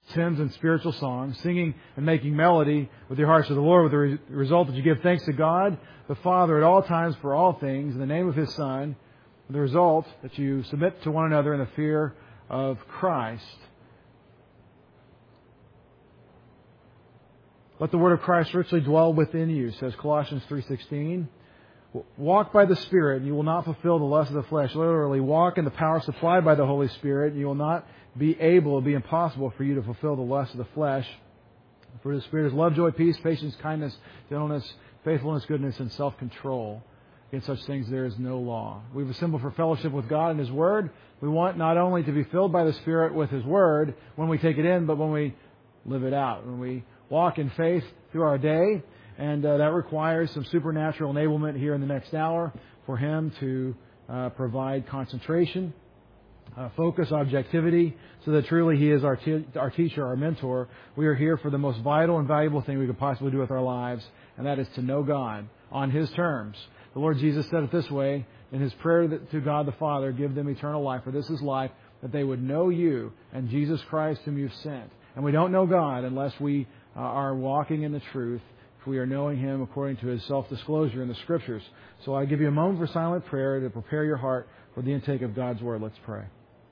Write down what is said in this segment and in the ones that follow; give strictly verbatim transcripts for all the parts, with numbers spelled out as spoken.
hymns and spiritual songs, singing and making melody with your hearts to the Lord, with the re- result that you give thanks to God, the Father, at all times for all things, in the name of His Son, with the result that you submit to one another in the fear of Christ. Let the word of Christ richly dwell within you, says Colossians three sixteen. Walk by the Spirit, and you will not fulfill the lust of the flesh. Literally, walk in the power supplied by the Holy Spirit, and you will not be able, it'll be impossible for you to fulfill the lust of the flesh. For the Spirit is love, joy, peace, patience, kindness, gentleness, faithfulness, goodness, and self-control. Against such things there is no law. We've assembled for fellowship with God and His Word. We want not only to be filled by the Spirit with His Word when we take it in, but when we live it out, when we walk in faith through our day. And uh, that requires some supernatural enablement here in the next hour for Him to uh, provide concentration, uh, focus, objectivity, so that truly He is our, te- our teacher, our mentor. We are here for the most vital and valuable thing we could possibly do with our lives, and that is to know God on His terms. The Lord Jesus said it this way in His prayer to God the Father, give them eternal life, for this is life, that they would know You and Jesus Christ whom You've sent. And we don't know God unless we uh, are walking in the truth, if we are knowing Him according to His self-disclosure in the Scriptures. So I give you a moment for silent prayer to prepare your heart for the intake of God's Word. Let's pray.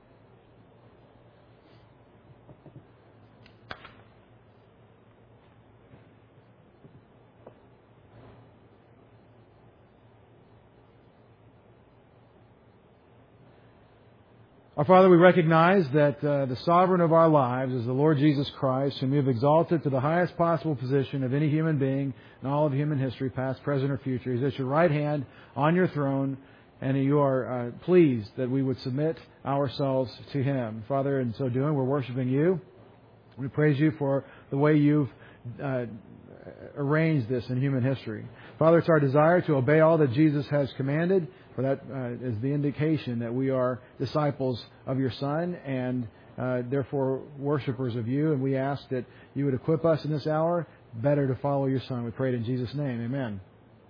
Our Father, we recognize that uh, the sovereign of our lives is the Lord Jesus Christ, whom You have exalted to the highest possible position of any human being in all of human history, past, present, or future. He's at Your right hand on Your throne, and You are uh, pleased that we would submit ourselves to Him. Father, in so doing, we're worshiping You. We praise You for the way You've uh, arranged this in human history. Father, it's our desire to obey all that Jesus has commanded, for that uh, is the indication that we are disciples of Your Son and uh, therefore worshipers of You. And we ask that You would equip us in this hour better to follow Your Son. We pray it in Jesus' name. Amen.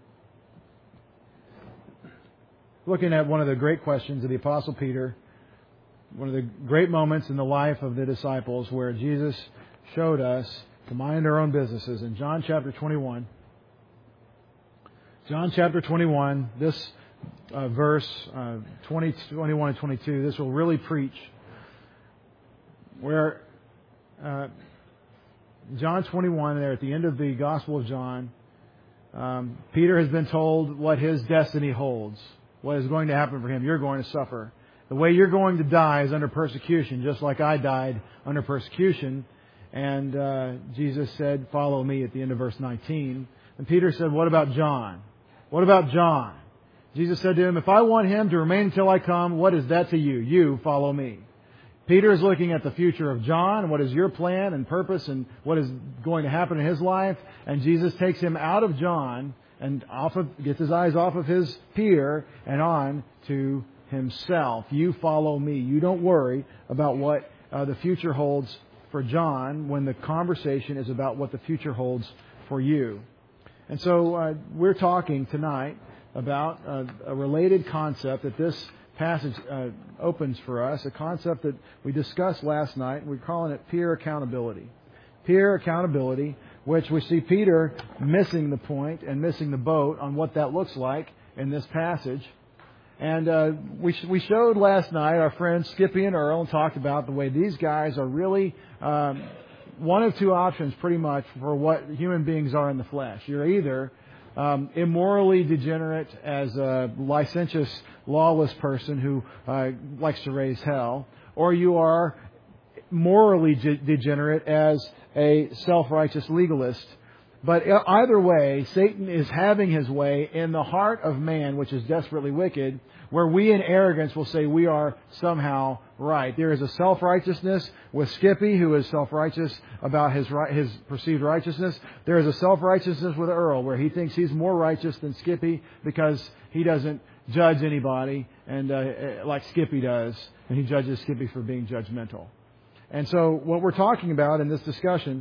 Looking at one of the great questions of the Apostle Peter, one of the great moments in the life of the disciples where Jesus showed us to mind our own businesses. In John chapter twenty-one, John chapter twenty-one, this uh, verse uh, twenty, twenty-one, and twenty-two, this will really preach. Where uh, John twenty-one, there at the end of the Gospel of John, um, Peter has been told what his destiny holds, what is going to happen for him. You're going to suffer. The way you're going to die is under persecution, just like I died under persecution. And uh, Jesus said, follow me at the end of verse nineteen. And Peter said, what about John? What about John? Jesus said to him, if I want him to remain until I come, what is that to you? You follow me. Peter is looking at the future of John, what is your plan and purpose and what is going to happen in his life. And Jesus takes him out of John and off of, gets his eyes off of his peer and on to himself. You follow me. You don't worry about what uh, the future holds for John when the conversation is about what the future holds for you. And so uh, we're talking tonight about uh, a related concept that this passage uh, opens for us, a concept that we discussed last night. We're calling it peer accountability. Peer accountability, which we see Peter missing the point and missing the boat on what that looks like in this passage. And uh, we sh- we showed last night our friends Skippy and Earl and talked about the way these guys are really um, one of two options pretty much for what human beings are in the flesh. You're either um, immorally degenerate as a licentious, lawless person who uh, likes to raise hell, or you are morally ge- degenerate as a self-righteous legalist. But either way, Satan is having his way in the heart of man, which is desperately wicked, where we in arrogance will say we are somehow right. There is a self-righteousness with Skippy, who is self-righteous about his his perceived righteousness. There is a self-righteousness with Earl, where he thinks he's more righteous than Skippy because he doesn't judge anybody and uh, like Skippy does, and he judges Skippy for being judgmental. And so what we're talking about in this discussion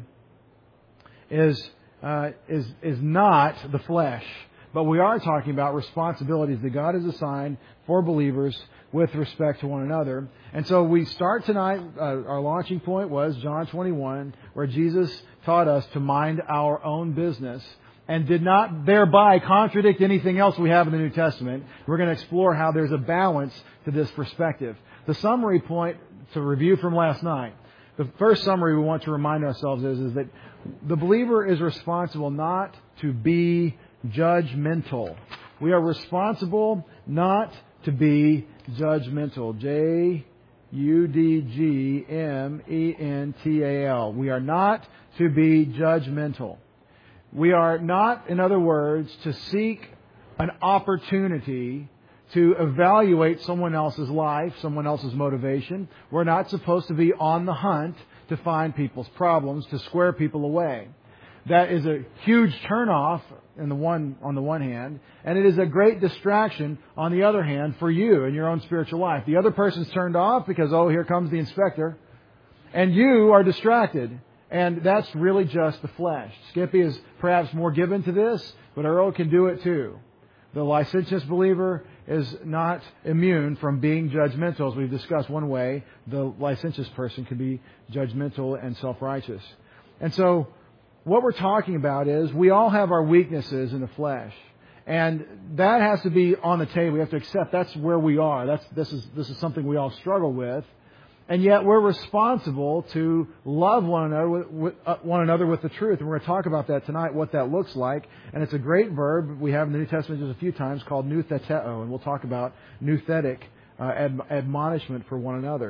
is Uh, is is not the flesh, but we are talking about responsibilities that God has assigned for believers with respect to one another. And so we start tonight, uh, our launching point was John twenty-one, where Jesus taught us to mind our own business and did not thereby contradict anything else we have in the New Testament. We're going to explore how there's a balance to this perspective. The summary point to review from last night, the first summary we want to remind ourselves is, is that the believer is responsible not to be judgmental. We are responsible not to be judgmental. J U D G M E N T A L. We are not to be judgmental. We are not, in other words, to seek an opportunity to evaluate someone else's life, someone else's motivation. We're not supposed to be on the hunt to find people's problems, to square people away. That is a huge turnoff in the one, on the one hand, and it is a great distraction on the other hand for you in your own spiritual life. The other person's turned off because, oh, here comes the inspector, and you are distracted. And that's really just the flesh. Skippy is perhaps more given to this, but Earl can do it too. The licentious believer is not immune from being judgmental. As we've discussed, one way the licentious person can be judgmental and self-righteous. And so what we're talking about is we all have our weaknesses in the flesh. And that has to be on the table. We have to accept that's where we are. That's, this is, this is something we all struggle with. And yet we're responsible to love one another with, with uh, one another with the truth. And we're going to talk about that tonight, what that looks like. And it's a great verb we have in the New Testament just a few times called noutheteo. And we'll talk about nouthetic uh, ad, admonishment for one another.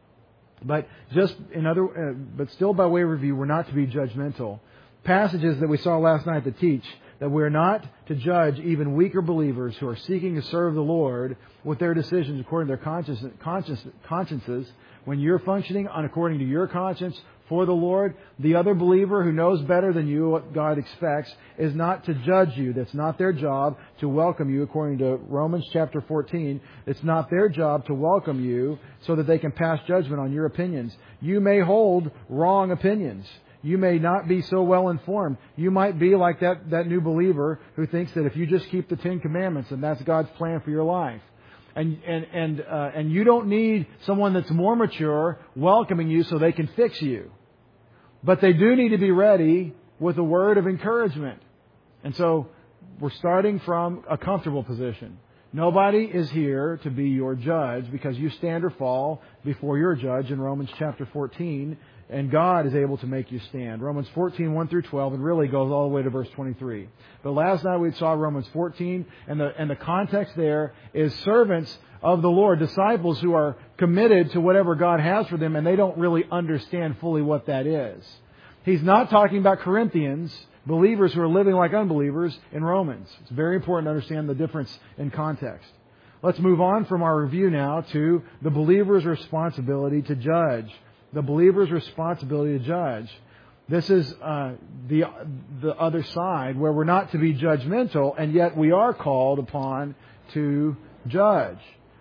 But just in other, uh, but still by way of review, we're not to be judgmental. Passages that we saw last night that teach that we're not to judge even weaker believers who are seeking to serve the Lord with their decisions according to their conscience, conscience, consciences. When you're functioning on according to your conscience for the Lord, the other believer who knows better than you what God expects is not to judge you. That's not their job to welcome you according to Romans chapter fourteen. It's not their job to welcome you so that they can pass judgment on your opinions. You may hold wrong opinions. You may not be so well informed. You might be like that, that new believer who thinks that if you just keep the Ten Commandments, then that's God's plan for your life. And and and uh, and you don't need someone that's more mature welcoming you so they can fix you. But they do need to be ready with a word of encouragement. And so we're starting from a comfortable position. Nobody is here to be your judge because you stand or fall before your judge in Romans chapter fourteen. And God is able to make you stand. Romans fourteen, one through twelve, and really goes all the way to verse twenty-three. But last night we saw Romans fourteen, and the, and the context there is servants of the Lord, disciples who are committed to whatever God has for them, and they don't really understand fully what that is. He's not talking about Corinthians, believers who are living like unbelievers in Romans. It's very important to understand the difference in context. Let's move on from our review now to the believer's responsibility to judge. The believer's responsibility to judge. This is uh, the the other side where we're not to be judgmental, and yet we are called upon to judge.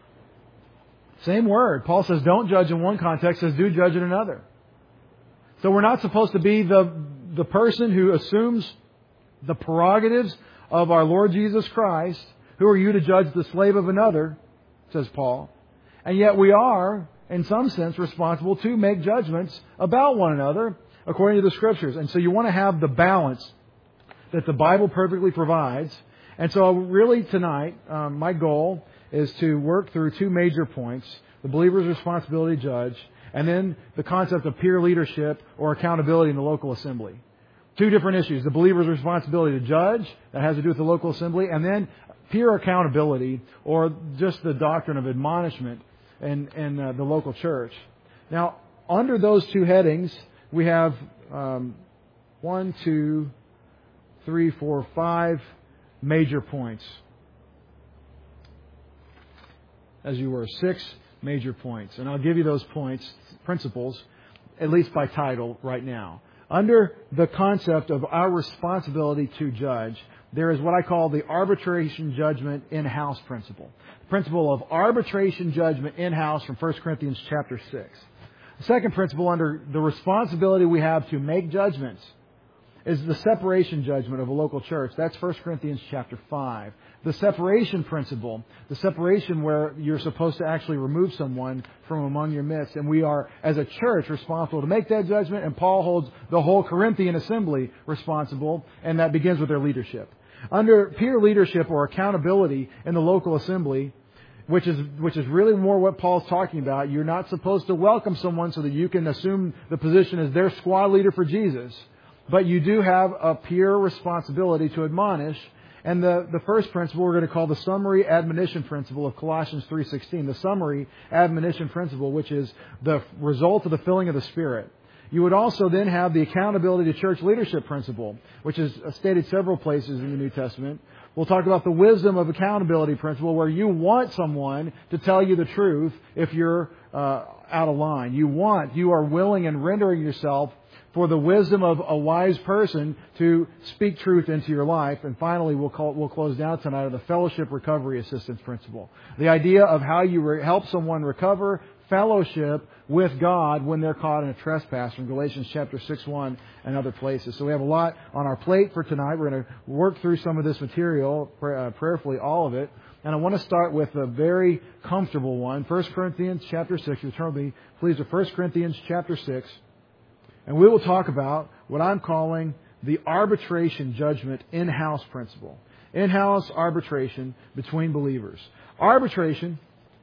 Same word. Paul says don't judge in one context, says do judge in another. So we're not supposed to be the the person who assumes the prerogatives of our Lord Jesus Christ. Who are you to judge the slave of another, says Paul. And yet we are, in some sense, responsible to make judgments about one another according to the Scriptures. And so you want to have the balance that the Bible perfectly provides. And so really tonight, um, my goal is to work through two major points: the believer's responsibility to judge, and then the concept of peer leadership or accountability in the local assembly. Two different issues: the believer's responsibility to judge, that has to do with the local assembly, and then peer accountability, or just the doctrine of admonishment in, in uh, the local church. Now, under those two headings, we have um, one, two, three, four, five major points. As you were, six major points. And I'll give you those points, principles, at least by title right now. Under the concept of our responsibility to judge, there is what I call the arbitration judgment in-house principle. The principle of arbitration judgment in-house from First Corinthians chapter six. The second principle under the responsibility we have to make judgments is the separation judgment of a local church. That's First Corinthians chapter five. The separation principle, the separation where you're supposed to actually remove someone from among your midst. And we are, as a church, responsible to make that judgment. And Paul holds the whole Corinthian assembly responsible. And that begins with their leadership. Under peer leadership or accountability in the local assembly, which is which is really more what Paul's talking about, you're not supposed to welcome someone so that you can assume the position as their squad leader for Jesus. But you do have a peer responsibility to admonish. And the, the first principle we're going to call the summary admonition principle of Colossians three sixteen. The summary admonition principle, which is the result of the filling of the Spirit. You would also then have the accountability to church leadership principle, which is stated several places in the New Testament. We'll talk about the wisdom of accountability principle, where you want someone to tell you the truth if you're uh, out of line. You want, you are willing and rendering yourself for the wisdom of a wise person to speak truth into your life. And finally, we'll call, we'll close down tonight on the fellowship recovery assistance principle. The idea of how you re- help someone recover fellowship with God when they're caught in a trespass from Galatians chapter six one and other places. So we have a lot on our plate for tonight. We're going to work through some of this material, uh, prayerfully all of it. And I want to start with a very comfortable one. First Corinthians chapter six. You turn with me, please, to First Corinthians chapter six. And we will talk about what I'm calling the arbitration judgment in-house principle. In-house arbitration between believers. Arbitration,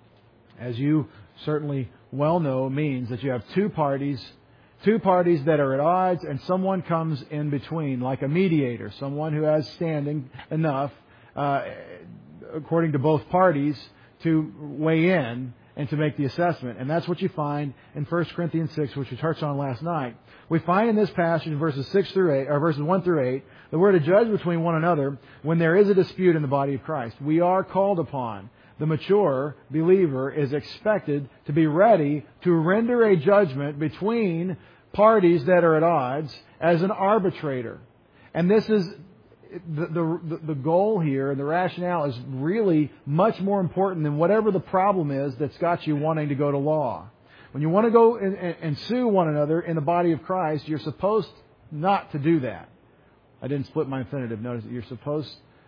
as you certainly well know, means that you have two parties, two parties that are at odds, and someone comes in between, like a mediator, someone who has standing enough, uh, according to both parties, to weigh in and to make the assessment. And that's what you find in First Corinthians six, which we touched on last night. We find in this passage, in verses six through eight, or verses one through eight, that we're to judge between one another when there is a dispute in the body of Christ. We are called upon. The mature believer is expected to be ready to render a judgment between parties that are at odds as an arbitrator. And this is the, the, the goal here, and the rationale is really much more important than whatever the problem is that's got you wanting to go to law. When you want to go and, and, and sue one another in the body of Christ, you're supposed not to do that. I didn't split my infinitive. Notice that you're supposed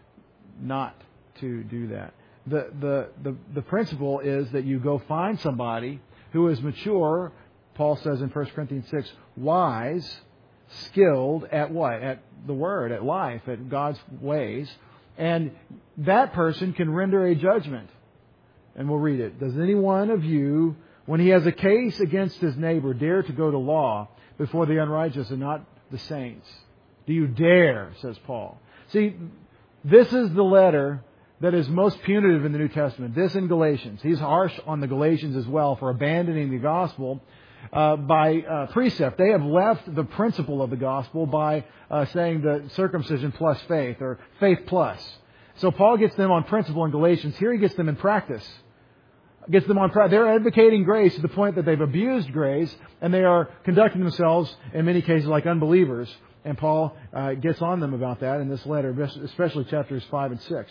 not to do that. The, the, the, the principle is that you go find somebody who is mature, Paul says in First Corinthians six, wise, skilled at what? At the Word, at life, at God's ways. And that person can render a judgment. And we'll read it. Does any one of you, when he has a case against his neighbor, dare to go to law before the unrighteous and not the saints? Do you dare, says Paul. See, this is the letter that is most punitive in the New Testament. This in Galatians. He's harsh on the Galatians as well for abandoning the gospel uh, by uh, precept. They have left the principle of the gospel by uh, saying that circumcision plus faith, or faith plus. So Paul gets them on principle in Galatians. Here he gets them in practice. Gets them on practice. They're advocating grace to the point that they've abused grace, and they are conducting themselves in many cases like unbelievers. And Paul uh, gets on them about that in this letter, especially chapters five and six.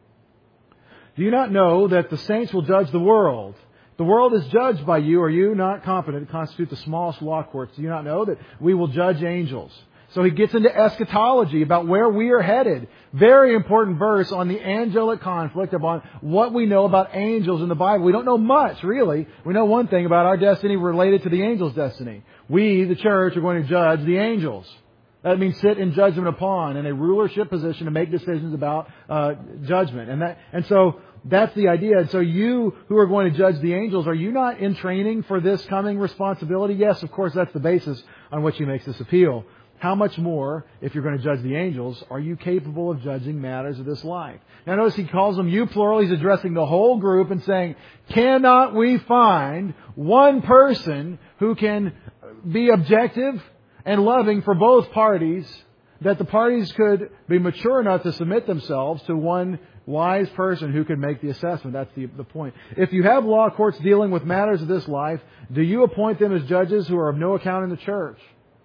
Do you not know that the saints will judge the world? The world is judged by you. Are you not competent to constitute the smallest law courts? Do you not know that we will judge angels? So he gets into eschatology about where we are headed. Very important verse on the angelic conflict, about what we know about angels in the Bible. We don't know much, really. We know one thing about our destiny related to the angels' destiny. We, the church, are going to judge the angels. That means sit in judgment upon, in a rulership position to make decisions about uh, judgment. And that, and so that's the idea. And so you who are going to judge the angels, are you not in training for this coming responsibility? Yes, of course, that's the basis on which he makes this appeal. How much more, if you're going to judge the angels, are you capable of judging matters of this life? Now notice he calls them you plural. He's addressing the whole group and saying, cannot we find one person who can be objective and loving for both parties, that the parties could be mature enough to submit themselves to one wise person who can make the assessment? That's the, the point. If you have law courts dealing with matters of this life, do you appoint them as judges who are of no account in the church?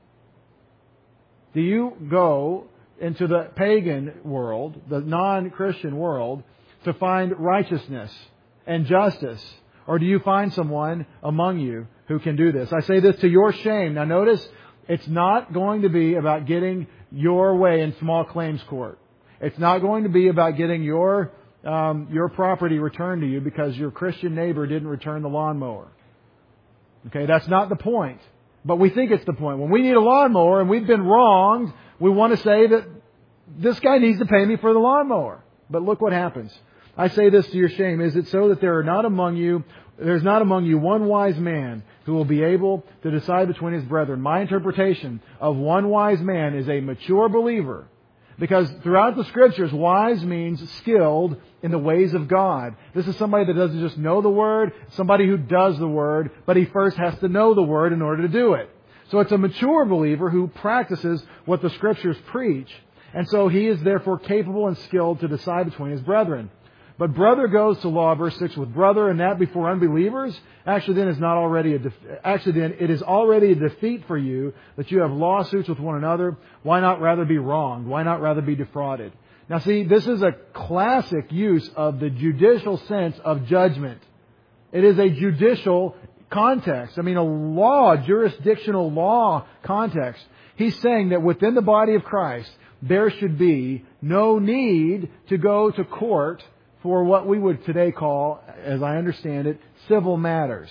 Do you go into the pagan world, the non-Christian world, to find righteousness and justice? Or do you find someone among you who can do this? I say this to your shame. Now notice, it's not going to be about getting your way in small claims court. It's not going to be about getting your um, your property returned to you because your Christian neighbor didn't return the lawnmower. Okay, that's not the point. But we think it's the point. When we need a lawnmower and we've been wronged, we want to say that this guy needs to pay me for the lawnmower. But look what happens. I say this to your shame. Is it so that there are not among you, there's not among you one wise man who will be able to decide between his brethren? My interpretation of one wise man is a mature believer. Because throughout the Scriptures, wise means skilled in the ways of God. This is somebody that doesn't just know the Word, somebody who does the Word, but he first has to know the Word in order to do it. So it's a mature believer who practices what the Scriptures preach. And so he is therefore capable and skilled to decide between his brethren. But brother goes to law, verse six, with brother, and that before unbelievers. Actually, then is not already a def- actually then it is already a defeat for you that you have lawsuits with one another. Why not rather be wronged? Why not rather be defrauded? Now, see, this is a classic use of the judicial sense of judgment. It is a judicial context. I mean, a law, jurisdictional law context. He's saying that within the body of Christ, there should be no need to go to court for what we would today call, as I understand it, civil matters.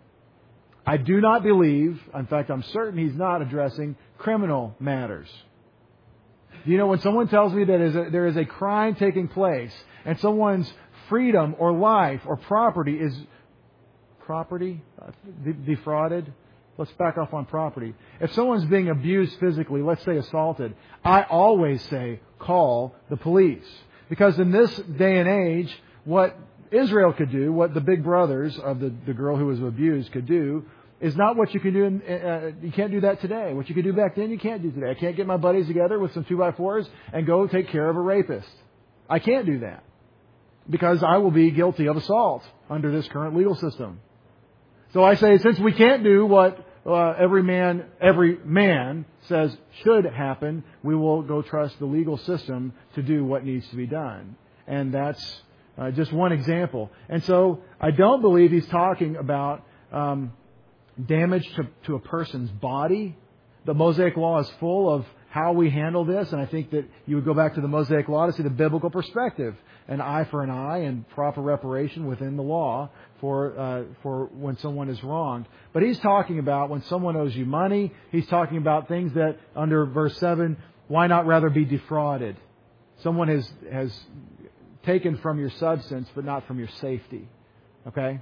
I do not believe, in fact, I'm certain he's not addressing criminal matters. You know, when someone tells me that there is a crime taking place and someone's freedom or life or property is property defrauded, let's back off on property. If someone's being abused physically, let's say assaulted, I always say call the police. Because in this day and age, what Israel could do, what the big brothers of the, the girl who was abused could do, is not what you can do. In, uh, you can't do that today. What you could do back then, you can't do today. I can't get my buddies together with some two by fours and go take care of a rapist. I can't do that. Because I will be guilty of assault under this current legal system. So I say, since we can't do what uh, every man, every man says should happen, we will go trust the legal system to do what needs to be done. And that's uh, just one example. And so I don't believe he's talking about um, damage to, to a person's body. The Mosaic Law is full of how we handle this, and I think that you would go back to the Mosaic Law to see the biblical perspective. An eye for an eye and proper reparation within the law for uh, for when someone is wronged. But he's talking about when someone owes you money. He's talking about things that, under verse seven, why not rather be defrauded? Someone has has taken from your substance, but not from your safety. Okay?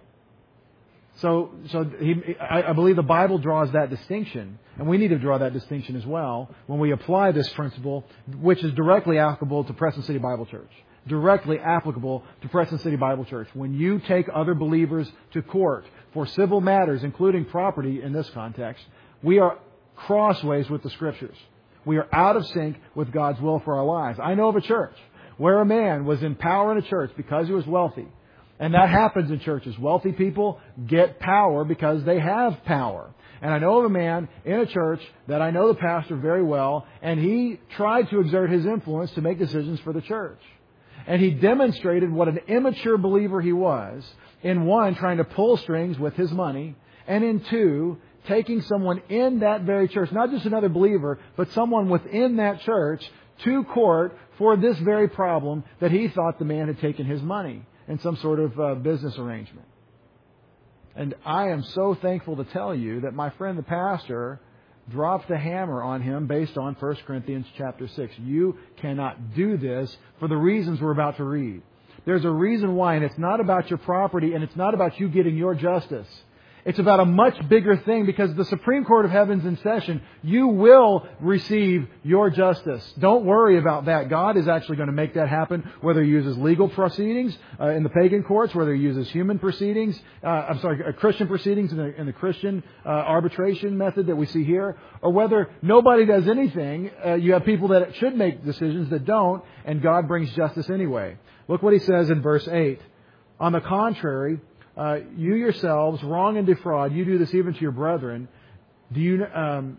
So, so he, I, I believe the Bible draws that distinction, and we need to draw that distinction as well when we apply this principle, which is directly applicable to Preston City Bible Church. Directly applicable to Preston City Bible Church. When you take other believers to court for civil matters, including property in this context, we are crossways with the Scriptures. We are out of sync with God's will for our lives. I know of a church where a man was in power in a church because he was wealthy. And that happens in churches. Wealthy people get power because they have power. And I know of a man in a church that I know the pastor very well, and he tried to exert his influence to make decisions for the church. And he demonstrated what an immature believer he was in, one, trying to pull strings with his money, and in two, taking someone in that very church, not just another believer, but someone within that church, to court for this very problem that he thought the man had taken his money in some sort of uh, business arrangement. And I am so thankful to tell you that my friend the pastor dropped the hammer on him based on First Corinthians chapter six. You cannot do this for the reasons we're about to read. There's a reason why, and it's not about your property, and it's not about you getting your justice. It's about a much bigger thing, because the Supreme Court of Heaven's in session. You will receive your justice. Don't worry about that. God is actually going to make that happen, whether He uses legal proceedings uh, in the pagan courts, whether He uses human proceedings, uh, I'm sorry, uh, Christian proceedings in the, in the Christian uh, arbitration method that we see here, or whether nobody does anything. Uh, you have people that should make decisions that don't, and God brings justice anyway. Look what He says in verse eight. On the contrary, Uh, you yourselves wrong and defraud. You do this even to your brethren. Do you? Um,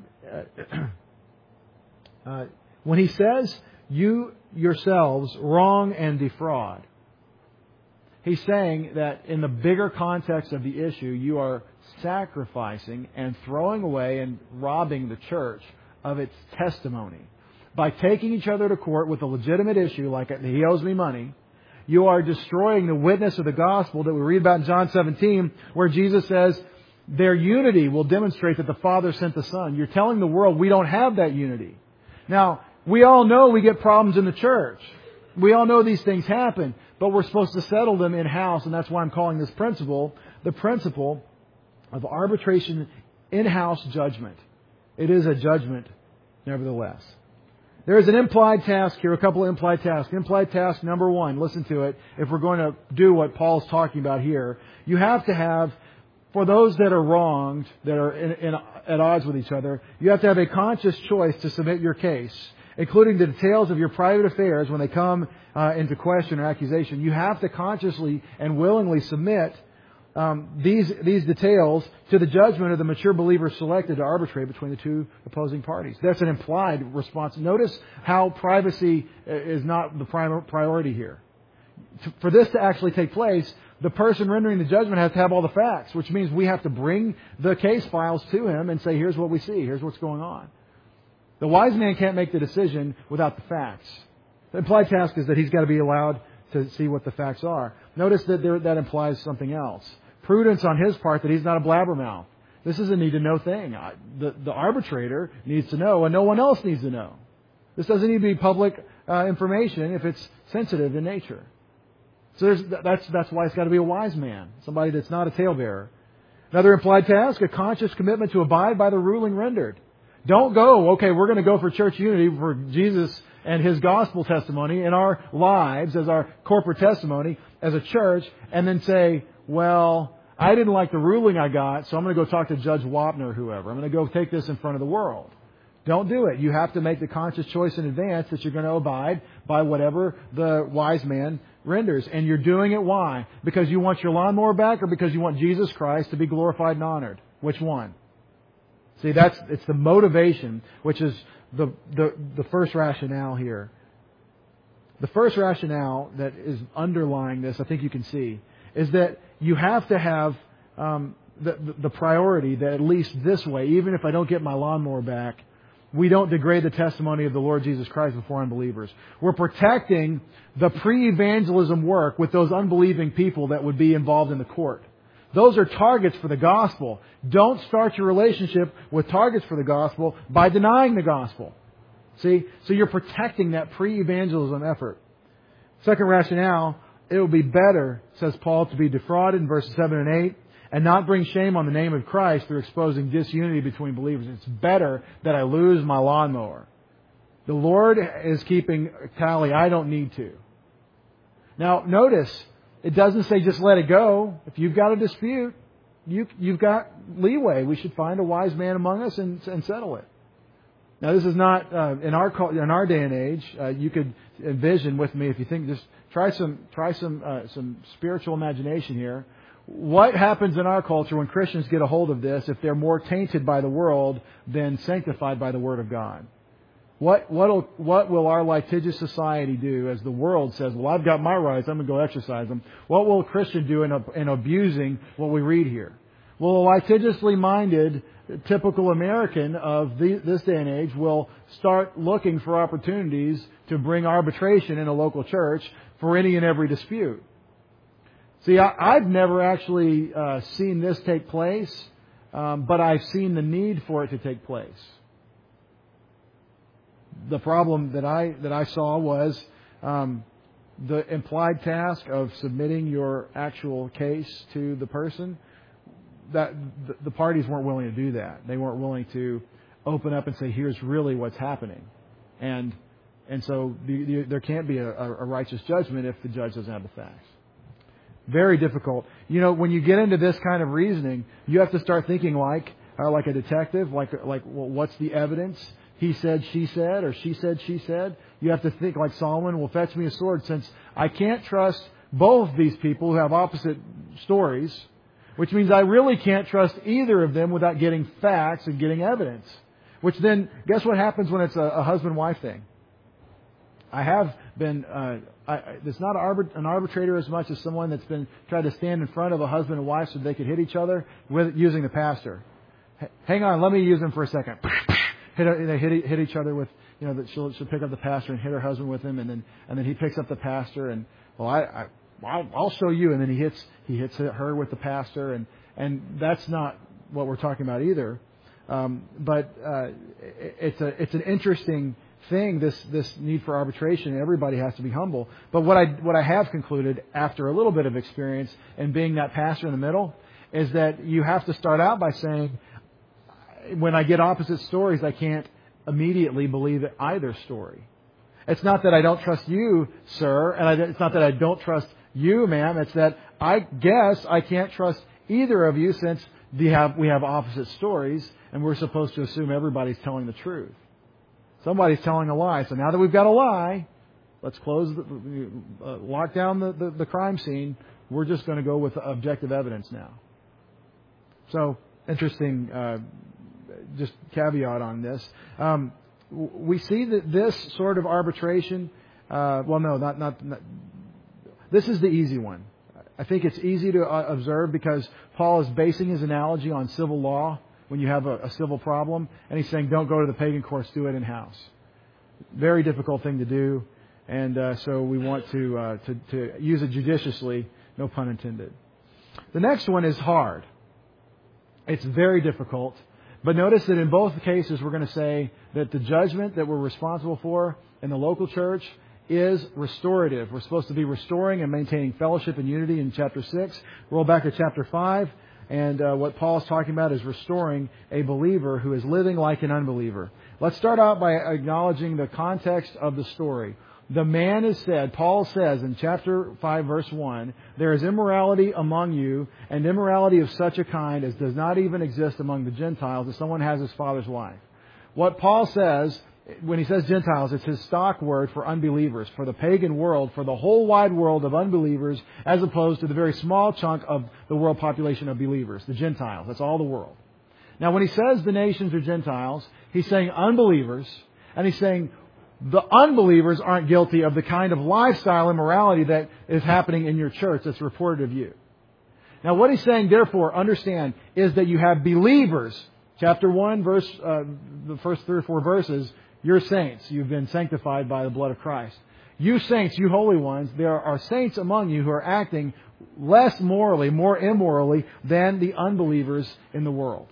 uh, uh, when he says you yourselves wrong and defraud, he's saying that in the bigger context of the issue, you are sacrificing and throwing away and robbing the church of its testimony. by taking each other to court with a legitimate issue like he owes me money, you are destroying the witness of the gospel that we read about in John seventeen, where Jesus says their unity will demonstrate that the Father sent the Son. You're telling the world we don't have that unity. Now, we all know we get problems in the church. We all know these things happen, but we're supposed to settle them in-house, and that's why I'm calling this principle the principle of arbitration in-house judgment. It is a judgment, nevertheless. There is an implied task here, a couple of implied tasks. Implied task number one, listen to it, if we're going to do what Paul's talking about here, you have to have, for those that are wronged, that are in, in, at odds with each other, you have to have a conscious choice to submit your case, including the details of your private affairs when they come uh, into question or accusation. You have to consciously and willingly submit um, these these details to the judgment of the mature believer selected to arbitrate between the two opposing parties. That's an implied response. Notice how privacy is not the prime priority here. For this to actually take place, the person rendering the judgment has to have all the facts, which means we have to bring the case files to him and say, here's what we see, here's what's going on. The wise man can't make the decision without the facts. The implied task is that he's got to be allowed to see what the facts are. Notice that there, that implies something else. Prudence on his part that he's not a blabbermouth. This is a need-to-know thing. The, the arbitrator needs to know, and no one else needs to know. This doesn't need to be public uh, information if it's sensitive in nature. So there's, that's that's why it's got to be a wise man, somebody that's not a talebearer. Another implied task, a conscious commitment to abide by the ruling rendered. Don't go, okay, we're going to go for church unity, for Jesus and His gospel testimony in our lives as our corporate testimony as a church, and then say, well, I didn't like the ruling I got, so I'm going to go talk to Judge Wapner or whoever. I'm going to go take this in front of the world. Don't do it. You have to make the conscious choice in advance that you're going to abide by whatever the wise man renders. And you're doing it why? Because you want your lawnmower back or because you want Jesus Christ to be glorified and honored? Which one? See, that's it's the motivation, which is the, the, the first rationale here. The first rationale that is underlying this, I think you can see, is that you have to have um, the, the, the priority that at least this way, even if I don't get my lawnmower back, we don't degrade the testimony of the Lord Jesus Christ before unbelievers. We're protecting the pre-evangelism work with those unbelieving people that would be involved in the court. Those are targets for the gospel. Don't start your relationship with targets for the gospel by denying the gospel. See? So you're protecting that pre-evangelism effort. Second rationale, it will be better, says Paul, to be defrauded in verses seven and eight and not bring shame on the name of Christ through exposing disunity between believers. It's better that I lose my lawnmower. The Lord is keeping tally. I don't need to. Now, notice, it doesn't say just let it go. If you've got a dispute, you, you've got leeway. We should find a wise man among us and, and settle it. Now, this is not, uh, in our in our day and age, uh, you could envision with me, if you think, just try some try some uh, some spiritual imagination here. What happens in our culture when Christians get a hold of this if they're more tainted by the world than sanctified by the Word of God? What what'll, what will our litigious society do as the world says, well, I've got my rights, I'm going to go exercise them? What will a Christian do in, in abusing what we read here? Well, a litigiously minded, typical American of the, this day and age will start looking for opportunities to bring arbitration in a local church for any and every dispute. See, I, I've never actually uh, seen this take place, um, but I've seen the need for it to take place. The problem that I that I saw was um, the implied task of submitting your actual case to the person. That the, the parties weren't willing to do that. They weren't willing to open up and say, "Here's really what's happening," and and so the, the, there can't be a, a righteous judgment if the judge doesn't have the facts. Very difficult. You know, when you get into this kind of reasoning, you have to start thinking like uh, like a detective, like like well, what's the evidence? He said, she said, or she said, she said. You have to think like Solomon, well, fetch me a sword, since I can't trust both these people who have opposite stories, which means I really can't trust either of them without getting facts and getting evidence. Which then, guess what happens when it's a, a husband-wife thing? I have been, uh, I, it's not arbit, an arbitrator as much as someone that's been tried to stand in front of a husband and wife so they could hit each other with using the pastor. H- hang on, let me use him for a second. hit, they hit, hit each other with, you know, that she'll, she'll pick up the pastor and hit her husband with him, and then and then he picks up the pastor, and well, I, I I'll, I'll show you, and then he hits he hits her with the pastor, and and that's not what we're talking about either. Um, but uh, it's a it's an interesting thing, this this need for arbitration. Everybody has to be humble. But what I what I have concluded after a little bit of experience and being that pastor in the middle is that you have to start out by saying, when I get opposite stories, I can't immediately believe either story. It's not that I don't trust you, sir, and I, it's not that I don't trust you, ma'am. It's that I guess I can't trust either of you since we have we have opposite stories, and we're supposed to assume everybody's telling the truth. Somebody's telling a lie. So now that we've got a lie, let's close, the, uh, lock down the, the, the crime scene. We're just going to go with objective evidence now. So, interesting, uh, just caveat on this. Um, we see that this sort of arbitration, uh, well, no, not, not, not, this is the easy one. I think it's easy to uh, observe because Paul is basing his analogy on civil law. When you have a, a civil problem, and he's saying, don't go to the pagan courts, do it in-house. Very difficult thing to do, and uh, so we want to, uh, to to use it judiciously, no pun intended. The next one is hard. It's very difficult, but notice that in both cases we're going to say that the judgment that we're responsible for in the local church is restorative. We're supposed to be restoring and maintaining fellowship and unity in chapter six. Roll back to chapter five. And uh, what Paul is talking about is restoring a believer who is living like an unbeliever. Let's start out by acknowledging the context of the story. The man is said, Paul says in chapter five, verse one, there is immorality among you, and immorality of such a kind as does not even exist among the Gentiles, if someone has his father's wife. What Paul says, when he says Gentiles, it's his stock word for unbelievers, for the pagan world, for the whole wide world of unbelievers, as opposed to the very small chunk of the world population of believers, the Gentiles. That's all the world. Now, when he says the nations are Gentiles, he's saying unbelievers, and he's saying the unbelievers aren't guilty of the kind of lifestyle immorality that is happening in your church that's reported of you. Now, what he's saying, therefore, understand, is that you have believers. Chapter one, verse, uh, the first three or four verses, you're saints. You've been sanctified by the blood of Christ. You saints, you holy ones, there are saints among you who are acting less morally, more immorally than the unbelievers in the world.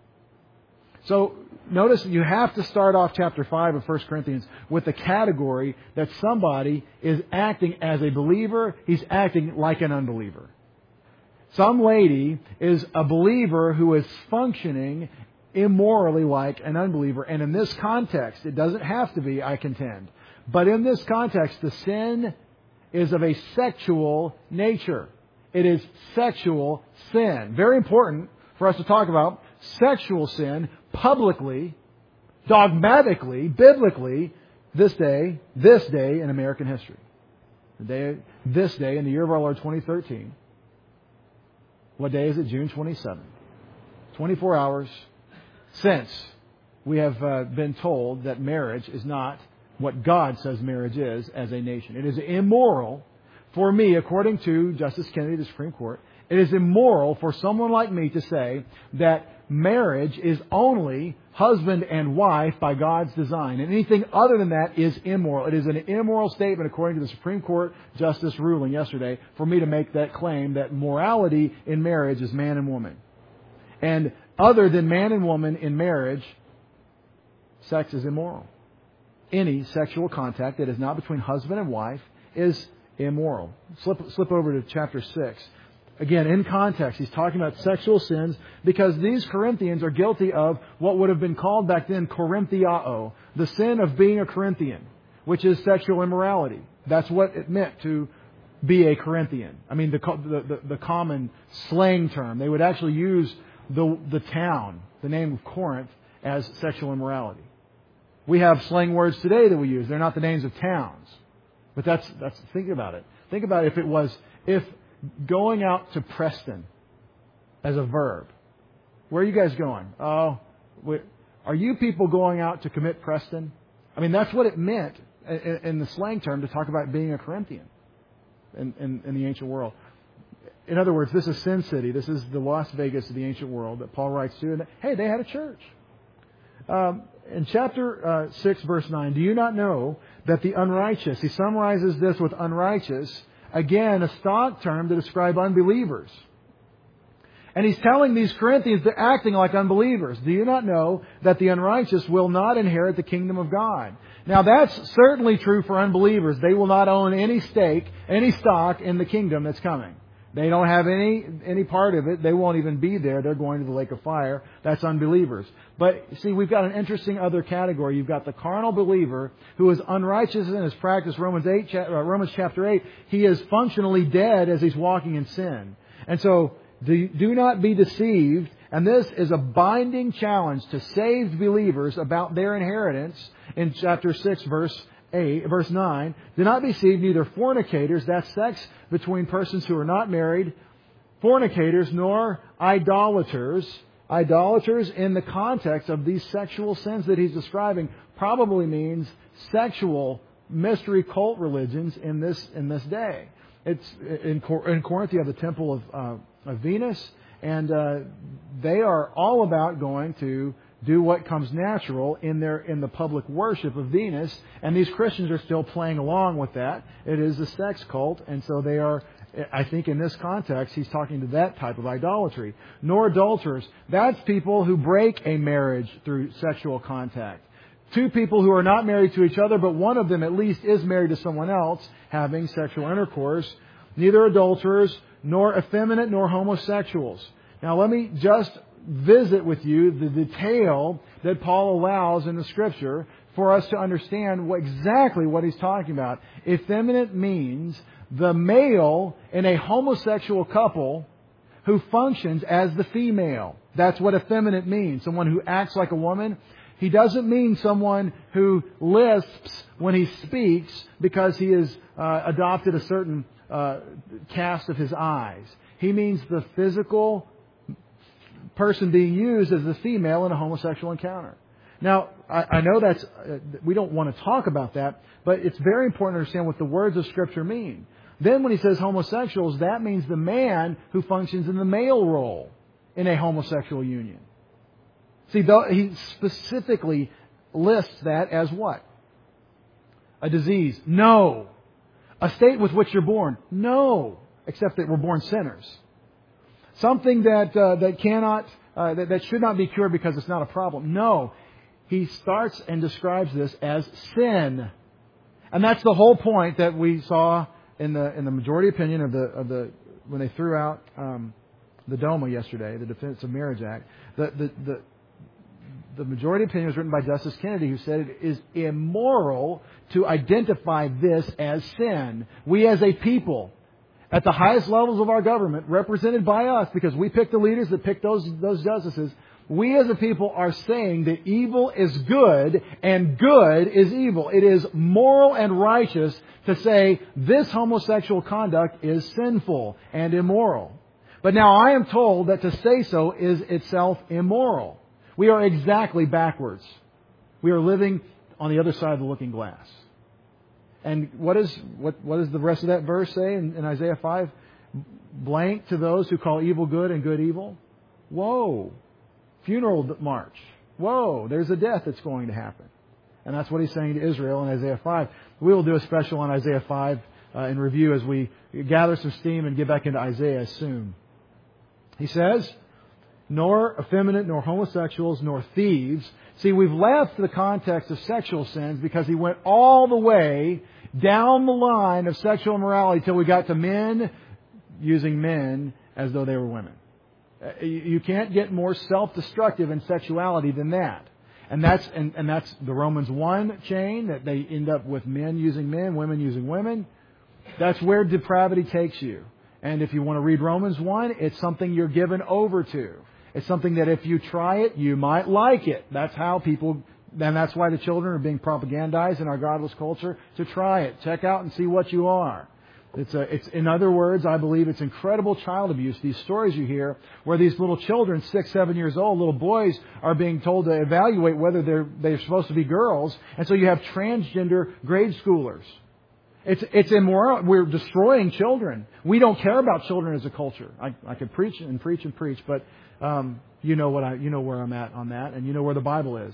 So notice you have to start off chapter five of First Corinthians with the category that somebody is acting as a believer. He's acting like an unbeliever. Some lady is a believer who is functioning immorally like an unbeliever. And in this context, it doesn't have to be, I contend. But in this context, the sin is of a sexual nature. It is sexual sin. Very important for us to talk about sexual sin publicly, dogmatically, biblically, this day, this day in American history. The day, this day in the year of our Lord twenty thirteen. What day is it? June twenty-seventh. twenty-four hours since we have uh, been told that marriage is not what God says marriage is as a nation. It is immoral for me, according to Justice Kennedy of the Supreme Court, it is immoral for someone like me to say that marriage is only husband and wife by God's design. And anything other than that is immoral. It is an immoral statement, according to the Supreme Court Justice ruling yesterday, for me to make that claim that morality in marriage is man and woman. And other than man and woman in marriage, sex is immoral. Any sexual contact that is not between husband and wife is immoral. Slip, slip over to chapter six. Again, in context, he's talking about sexual sins because these Corinthians are guilty of what would have been called back then Korinthiao, the sin of being a Corinthian, which is sexual immorality. That's what it meant to be a Corinthian. I mean, the, the, the common slang term. They would actually use the, the town, the name of Corinth, as sexual immorality. We have slang words today that we use. They're not the names of towns. But that's, that's, think about it. Think about if it was, if going out to Preston as a verb. Where are you guys going? Oh, wait, are you people going out to commit Preston? I mean, that's what it meant in, in the slang term to talk about being a Corinthian in, in, in the ancient world. In other words, this is Sin City. This is the Las Vegas of the ancient world that Paul writes to. And hey, they had a church. Um, in chapter uh, six, verse nine, do you not know that the unrighteous, he summarizes this with unrighteous, again, a stock term to describe unbelievers. And he's telling these Corinthians they're acting like unbelievers. Do you not know that the unrighteous will not inherit the kingdom of God? Now that's certainly true for unbelievers. They will not own any stake, any stock in the kingdom that's coming. They don't have any any part of it. They won't even be there. They're going to the lake of fire. That's unbelievers. But see, we've got an interesting other category. You've got the carnal believer who is unrighteous in his practice. Romans eight, Romans chapter eight. He is functionally dead as he's walking in sin. And so do, do not be deceived. And this is a binding challenge to saved believers about their inheritance in chapter six, verse eight, verse nine. Do not be deceived, neither fornicators, that's sex between persons who are not married, fornicators, nor idolaters. Idolaters in the context of these sexual sins that he's describing probably means sexual mystery cult religions in this in this day. It's in, in Corinth you have the temple of, uh, of Venus, and uh, they are all about going to do what comes natural in their in the public worship of Venus, and these Christians are still playing along with that. It is a sex cult, and so they are, I think in this context, he's talking to that type of idolatry. Nor adulterers. That's people who break a marriage through sexual contact. Two people who are not married to each other, but one of them at least is married to someone else, having sexual intercourse. Neither adulterers, nor effeminate, nor homosexuals. Now let me just visit with you the detail that Paul allows in the Scripture for us to understand what, exactly what he's talking about. Effeminate means the male in a homosexual couple who functions as the female. That's what effeminate means. Someone who acts like a woman. He doesn't mean someone who lisps when he speaks because he has uh, adopted a certain uh, cast of his eyes. He means the physical person being used as the female in a homosexual encounter. Now, I, I know that's uh, we don't want to talk about that, but it's very important to understand what the words of Scripture mean. Then when he says homosexuals, that means the man who functions in the male role in a homosexual union. See, though, he specifically lists that as what? A disease? No. A state with which you're born? No. Except that we're born sinners. Something that uh, that cannot, uh, that, that should not be cured because it's not a problem. No. He starts and describes this as sin. And that's the whole point that we saw in the in the majority opinion of the of the when they threw out um, the DOMA yesterday, the Defense of Marriage Act. The the the The majority opinion was written by Justice Kennedy, who said it is immoral to identify this as sin. We as a people, at the highest levels of our government, represented by us, because we pick the leaders that pick those, those justices, we as a people are saying that evil is good and good is evil. It is moral and righteous to say this homosexual conduct is sinful and immoral. But now I am told that to say so is itself immoral. We are exactly backwards. We are living on the other side of the looking glass. And what is what what does the rest of that verse say in, in Isaiah five? Blank to those who call evil good and good evil. Whoa. Funeral march. Whoa. There's a death that's going to happen. And that's what he's saying to Israel in Isaiah five. We will do a special on Isaiah five uh, in review as we gather some steam and get back into Isaiah soon. He says, nor effeminate, nor homosexuals, nor thieves. See, we've left the context of sexual sins because he went all the way down the line of sexual immorality till we got to men using men as though they were women. You can't get more self-destructive in sexuality than that. And that's and, and that's the Romans one chain, that they end up with men using men, women using women. That's where depravity takes you. And if you want to read Romans one, it's something you're given over to. It's something that if you try it, you might like it. That's how people, and that's why the children are being propagandized in our godless culture to try it. Check out and see what you are. It's a, it's, in other words, I believe it's incredible child abuse. These stories you hear where these little children, six, seven years old, little boys, are being told to evaluate whether they're, they're supposed to be girls. And so you have transgender grade schoolers. It's, it's immoral. We're destroying children. We don't care about children as a culture. I, I could preach and preach and preach, but, um, you know what I, you know where I'm at on that, and you know where the Bible is.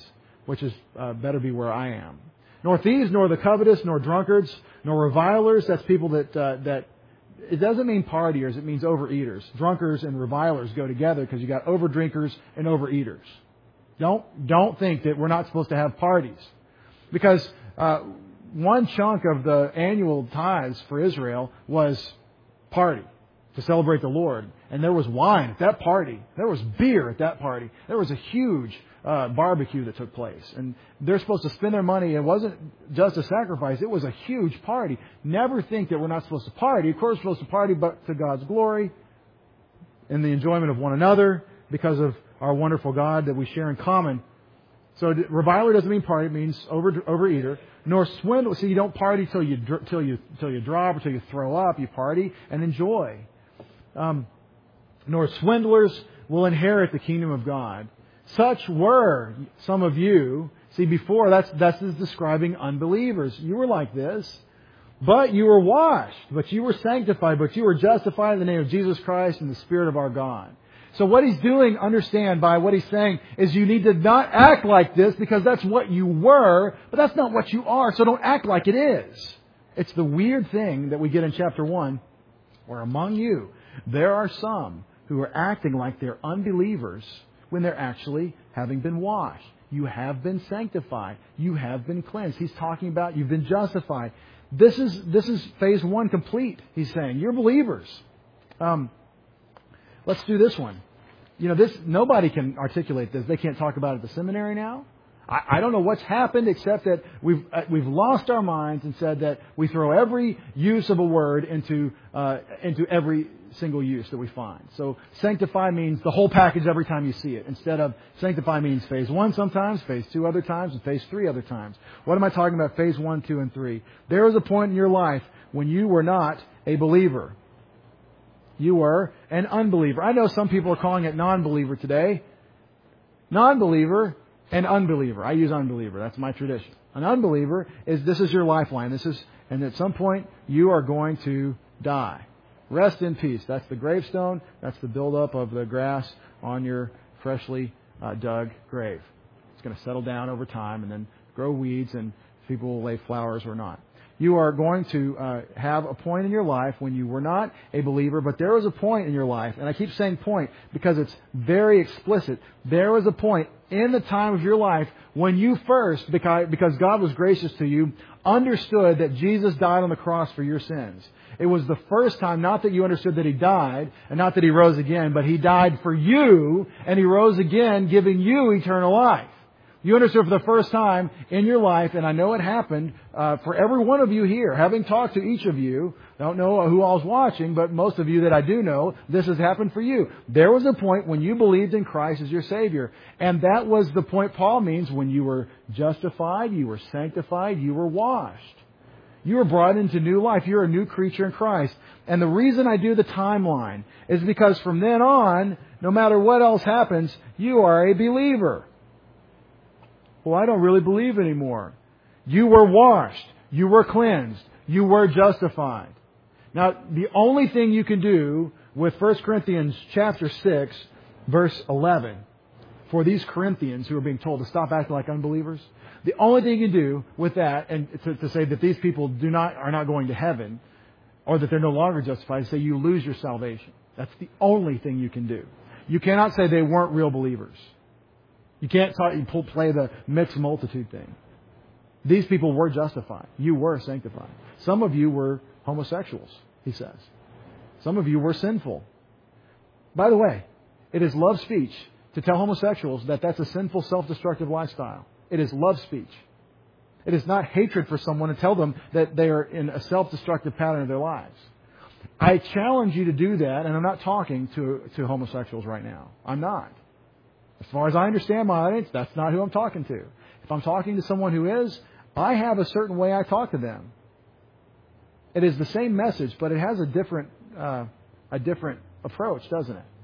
which is uh, better be where I am. Nor thieves, nor the covetous, nor drunkards, nor revilers. That's people that uh, that it doesn't mean partiers. It means overeaters. Drunkards and revilers go together because you got overdrinkers and overeaters. Don't don't think that we're not supposed to have parties, because uh, one chunk of the annual tithes for Israel was party to celebrate the Lord, and there was wine at that party. There was beer at that party. There was a huge uh, barbecue that took place, and they're supposed to spend their money. It wasn't just a sacrifice; it was a huge party. Never think that we're not supposed to party. Of course, we're supposed to party, but to God's glory and the enjoyment of one another, because of our wonderful God that we share in common. So reviler doesn't mean party; it means over overeater. Nor swindle. See, you don't party till you till you till you drop or till you throw up. You party and enjoy. Um, nor swindlers will inherit the kingdom of God. Such were some of you. See, before that's that's describing unbelievers. You were like this, but you were washed, but you were sanctified, but you were justified in the name of Jesus Christ and the Spirit of our God. So what he's doing, understand by what he's saying, is you need to not act like this because that's what you were, but that's not what you are, so don't act like it is. It's the weird thing that we get in chapter one, where among you there are some who are acting like they're unbelievers when they're actually having been washed. You have been sanctified. You have been cleansed. He's talking about you've been justified. This is this is phase one complete, he's saying. You're believers. Um, let's do this one. You know, this nobody can articulate this. They can't talk about it at the seminary now. I, I don't know what's happened except that we've uh, we've lost our minds and said that we throw every use of a word into uh, into every single use that we find. So sanctify means the whole package every time you see it. Instead of sanctify means phase one sometimes, phase two other times, and phase three other times. What am I talking about? Phase one, two, and three. There was a point in your life when you were not a believer. You were an unbeliever. I know some people are calling it non-believer today. Non-believer and unbeliever. I use unbeliever. That's my tradition. An unbeliever is this is your lifeline. This is, and at some point you are going to die. Rest in peace. That's the gravestone. That's the buildup of the grass on your freshly uh, dug grave. It's going to settle down over time and then grow weeds, and people will lay flowers or not. You are going to uh, have a point in your life when you were not a believer, but there was a point in your life, and I keep saying point because it's very explicit. There was a point in the time of your life when you first, because, because God was gracious to you, understood that Jesus died on the cross for your sins. It was the first time, not that you understood that He died, and not that He rose again, but He died for you, and He rose again, giving you eternal life. You understood for the first time in your life, and I know it happened uh, for every one of you here, having talked to each of you. I don't know who all's watching, but most of you that I do know, this has happened for you. There was a point when you believed in Christ as your Savior. And that was the point Paul means when you were justified, you were sanctified, you were washed. You were brought into new life. You're a new creature in Christ. And the reason I do the timeline is because from then on, no matter what else happens, you are a believer. Well, I don't really believe anymore. You were washed. You were cleansed. You were justified. Now, the only thing you can do with First Corinthians chapter six, verse eleven, for these Corinthians who are being told to stop acting like unbelievers, the only thing you can do with that, and to, to say that these people do not are not going to heaven, or that they're no longer justified, is say you lose your salvation. That's the only thing you can do. You cannot say they weren't real believers. You can't talk, you pull, play the mixed multitude thing. These people were justified. You were sanctified. Some of you were homosexuals, he says. Some of you were sinful. By the way, it is love speech to tell homosexuals that that's a sinful, self-destructive lifestyle. It is love speech. It is not hatred for someone to tell them that they are in a self-destructive pattern of their lives. I challenge you to do that, and I'm not talking to, to homosexuals right now. I'm not. As far as I understand my audience, that's not who I'm talking to. If I'm talking to someone who is, I have a certain way I talk to them. It is the same message, but it has a different uh, a different approach, doesn't it?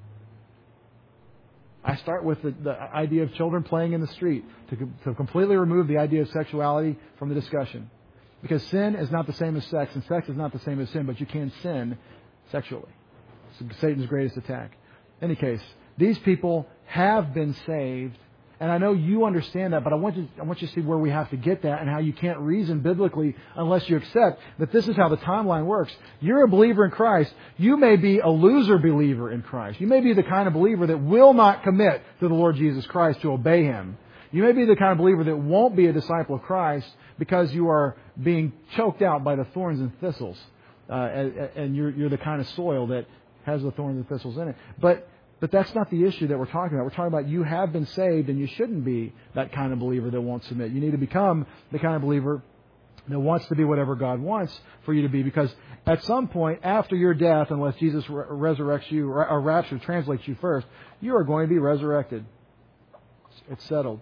I start with the, the idea of children playing in the street to, to completely remove the idea of sexuality from the discussion. Because sin is not the same as sex, and sex is not the same as sin, but you can sin sexually. It's Satan's greatest attack. In any case, these people have been saved, And I know you understand that, but I want you, I want you to see where we have to get that and how you can't reason biblically unless you accept that this is how the timeline works. You're a believer in Christ. You may be a loser believer in Christ. You may be the kind of believer that will not commit to the Lord Jesus Christ to obey Him. You may be the kind of believer that won't be a disciple of Christ because you are being choked out by the thorns and thistles. Uh, and and you're, you're the kind of soil that has the thorns and thistles in it. But But that's not the issue that we're talking about. We're talking about you have been saved and you shouldn't be that kind of believer that won't submit. You need to become the kind of believer that wants to be whatever God wants for you to be, because at some point after your death, unless Jesus re- resurrects you or rapture translates you first, you are going to be resurrected. It's settled.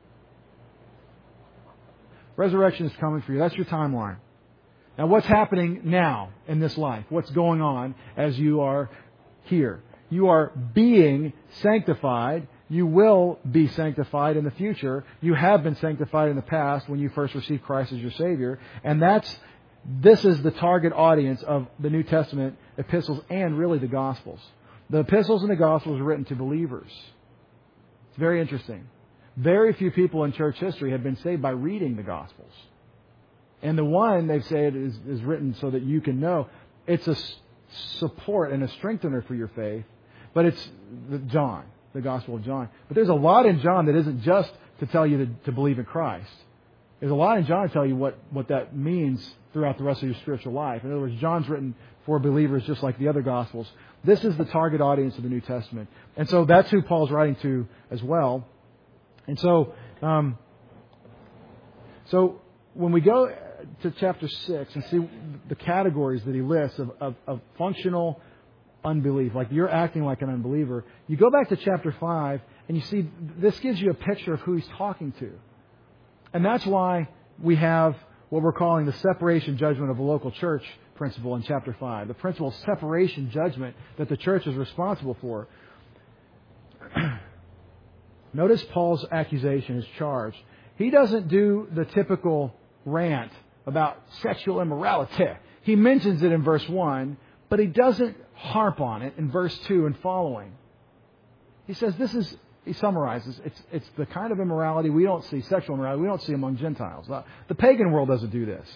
Resurrection is coming for you. That's your timeline. Now, what's happening now in this life? What's going on as you are here? You are being sanctified. You will be sanctified in the future. You have been sanctified in the past when you first received Christ as your Savior. And that's, this is the target audience of the New Testament epistles and really the Gospels. The epistles and the Gospels are written to believers. It's very interesting. Very few people in church history have been saved by reading the Gospels. And the one, they've said, is, is written so that you can know. It's a support and a strengthener for your faith. But it's the John, the Gospel of John. But there's a lot in John that isn't just to tell you to, to believe in Christ. There's a lot in John to tell you what, what that means throughout the rest of your spiritual life. In other words, John's written for believers just like the other Gospels. This is the target audience of the New Testament. And so that's who Paul's writing to as well. And so, um, so when we go to chapter six and see the categories that he lists of, of, of functional unbelief, like you're acting like an unbeliever, you go back to chapter five and you see this gives you a picture of who he's talking to. And that's why we have what we're calling the separation judgment of a local church principle in chapter five. The principle of separation judgment that the church is responsible for. Notice Paul's accusation, his charge. He doesn't do the typical rant about sexual immorality. He mentions it in verse one, but he doesn't harp on it in verse two and following. He says this is, he summarizes, it's, it's the kind of immorality we don't see, sexual immorality, we don't see among Gentiles. The pagan world doesn't do this.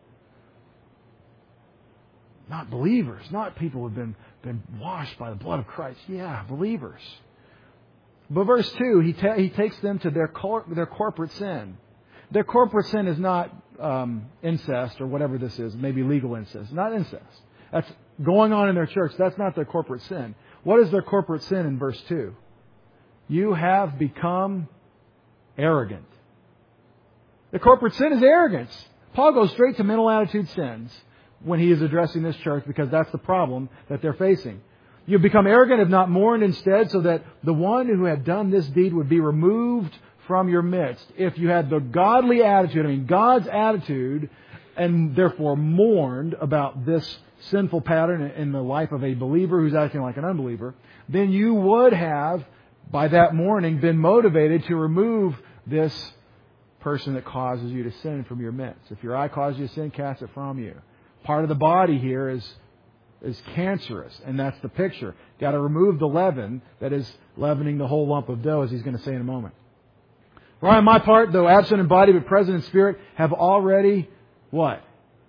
Not believers, not people who have been, been washed by the blood of Christ. Yeah, believers. But verse two, he, ta- he takes them to their cor- their corporate sin. Their corporate sin is not um, incest or whatever this is, maybe legal incest. Not incest. That's going on in their church. That's not their corporate sin. What is their corporate sin in verse two? You have become arrogant. The corporate sin is arrogance. Paul goes straight to mental attitude sins when he is addressing this church because that's the problem that they're facing. You've become arrogant, have not mourned instead, so that the one who had done this deed would be removed from your midst. If you had the godly attitude, I mean God's attitude, and therefore mourned about this sinful pattern in the life of a believer who's acting like an unbeliever, then you would have, by that mourning, been motivated to remove this person that causes you to sin from your midst. If your eye causes you to sin, cast it from you. Part of the body here is is cancerous, and that's the picture. Got to remove the leaven that is leavening the whole lump of dough, as he's going to say in a moment. For I, on my part, though absent in body but present in spirit, have already, what?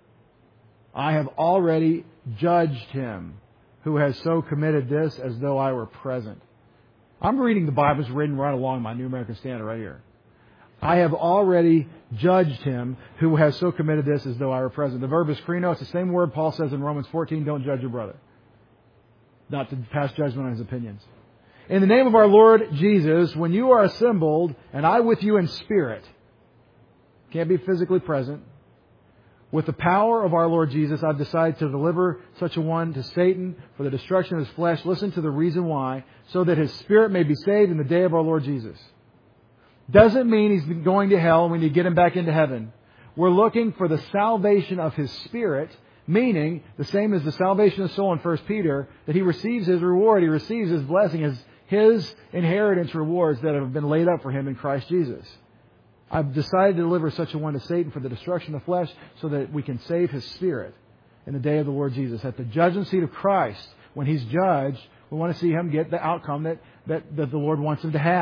I have already judged him who has so committed this as though I were present. I'm reading the Bible, it's written right along my New American Standard right here. I have already judged him who has so committed this as though I were present. The verb is krino. It's the same word Paul says in Romans fourteen, don't judge your brother. Not to pass judgment on his opinions. In the name of our Lord Jesus, when you are assembled, and I with you in spirit, can't be physically present, with the power of our Lord Jesus, I've decided to deliver such a one to Satan for the destruction of his flesh. Listen to the reason why, so that his spirit may be saved in the day of our Lord Jesus. Doesn't mean he's going to hell and we need to get him back into heaven. We're looking for the salvation of his spirit, meaning the same as the salvation of the soul in First Peter, that he receives his reward, he receives his blessing, his, his inheritance rewards that have been laid up for him in Christ Jesus. I've decided to deliver such a one to Satan for the destruction of the flesh so that we can save his spirit in the day of the Lord Jesus. At the judgment seat of Christ, when he's judged, we want to see him get the outcome that, that, that the Lord wants him to have.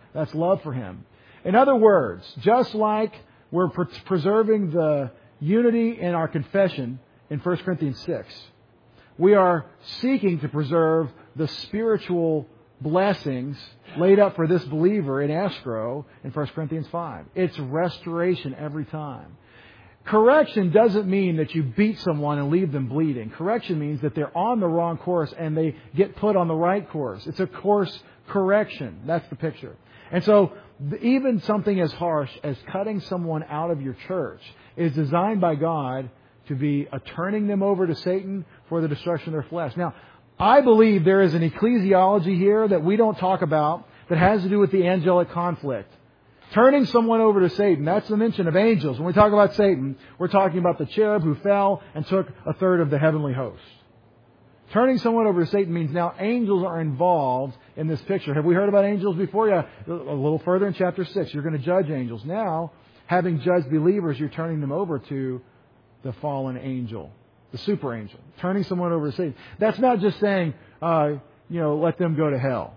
That's love for Him. In other words, just like we're pre- preserving the unity in our confession in First Corinthians six, we are seeking to preserve the spiritual blessings laid up for this believer in escrow in First Corinthians five. It's restoration every time. Correction doesn't mean that you beat someone and leave them bleeding. Correction means that they're on the wrong course and they get put on the right course. It's a course correction. That's the picture. And so even something as harsh as cutting someone out of your church is designed by God to be a turning them over to Satan for the destruction of their flesh. Now, I believe there is an ecclesiology here that we don't talk about that has to do with the angelic conflict. Turning someone over to Satan, that's the mention of angels. When we talk about Satan, we're talking about the cherub who fell and took a third of the heavenly host. Turning someone over to Satan means now angels are involved in this picture. Have we heard about angels before? Yeah, a little further in chapter six. You're going to judge angels. Now, having judged believers, you're turning them over to the fallen angel, the super angel. Turning someone over to Satan. That's not just saying, uh, you know, let them go to hell.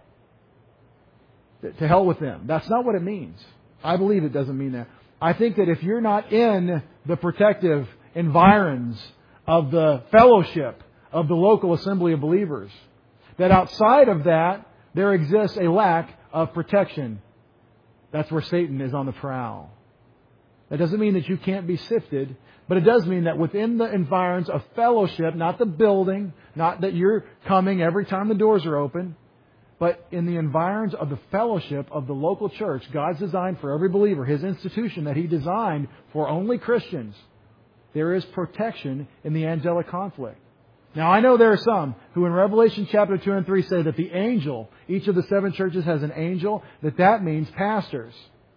To hell with them. That's not what it means. I believe it doesn't mean that. I think that if you're not in the protective environs of the fellowship of the local assembly of believers, that outside of that, there exists a lack of protection. That's where Satan is on the prowl. That doesn't mean that you can't be sifted, but it does mean that within the environs of fellowship, not the building, not that you're coming every time the doors are open, but in the environs of the fellowship of the local church, God's designed for every believer, His institution that He designed for only Christians, there is protection in the angelic conflict. Now, I know there are some who in Revelation chapter two and three say that the angel, each of the seven churches has an angel, that that means pastors.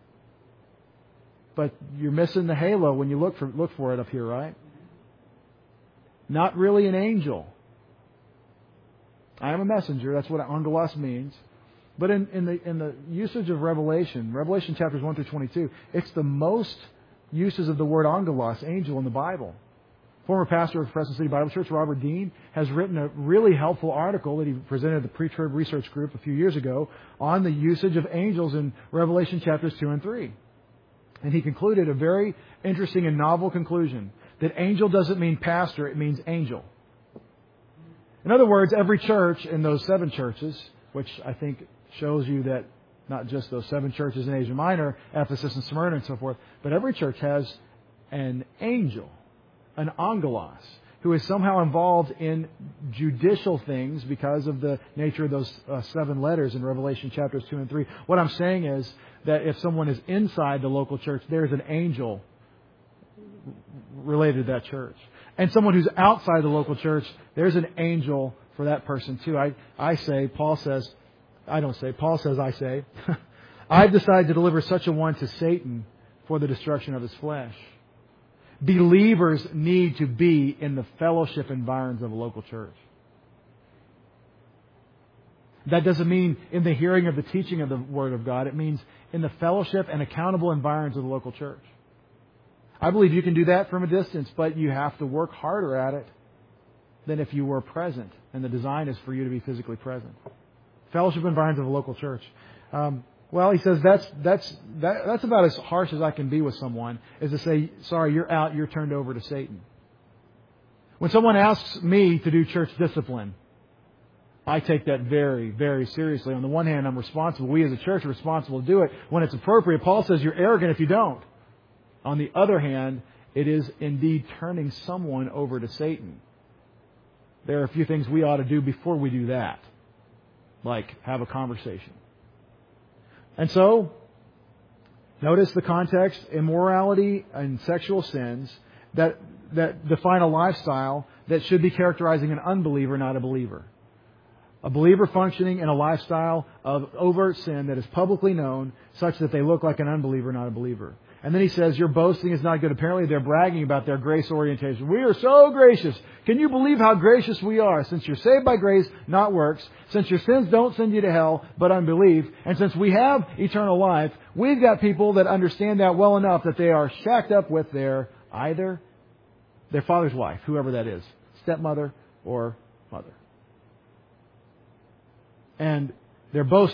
But you're missing the halo when you look for, look for it up here, right? Not really an angel. I am a messenger. That's what angelos means. But in, in the in the usage of Revelation, Revelation chapters one through twenty-two, it's the most uses of the word angelos, angel, in the Bible. Former pastor of Crescent City Bible Church, Robert Dean, has written a really helpful article that he presented at the Pre-Trib Research Group a few years ago on the usage of angels in Revelation chapters two and three. And he concluded a very interesting and novel conclusion, that angel doesn't mean pastor, it means angel. In other words, every church in those seven churches, which I think shows you that not just those seven churches in Asia Minor, Ephesus and Smyrna and so forth, but every church has an angel, an angelos, who is somehow involved in judicial things because of the nature of those uh, seven letters in Revelation chapters two and three. What I'm saying is that if someone is inside the local church, there's an angel related to that church. And someone who's outside the local church, there's an angel for that person too. I, I say, Paul says, I don't say, Paul says, I say, I've decided to deliver such a one to Satan for the destruction of his flesh. Believers need to be in the fellowship environs of a local church. That doesn't mean in the hearing of the teaching of the Word of God. It means in the fellowship and accountable environs of the local church. I believe you can do that from a distance, but you have to work harder at it than if you were present. And the design is for you to be physically present. Fellowship environs of a local church. Um, well, he says that's that's that, that's about as harsh as I can be with someone, is to say, sorry, you're out, you're turned over to Satan. When someone asks me to do church discipline, I take that very, very seriously. On the one hand, I'm responsible. We as a church are responsible to do it when it's appropriate. Paul says you're arrogant if you don't. On the other hand, it is indeed turning someone over to Satan. There are a few things we ought to do before we do that, like have a conversation. And so, notice the context, immorality and sexual sins that that define a lifestyle that should be characterizing an unbeliever, not a believer. A believer functioning in a lifestyle of overt sin that is publicly known such that they look like an unbeliever, not a believer. And then he says, your boasting is not good. Apparently they're bragging about their grace orientation. We are so gracious. Can you believe how gracious we are? Since you're saved by grace, not works. Since your sins don't send you to hell, but unbelief. And since we have eternal life, we've got people that understand that well enough that they are shacked up with their either their father's wife, whoever that is, stepmother or mother. And they're boasting.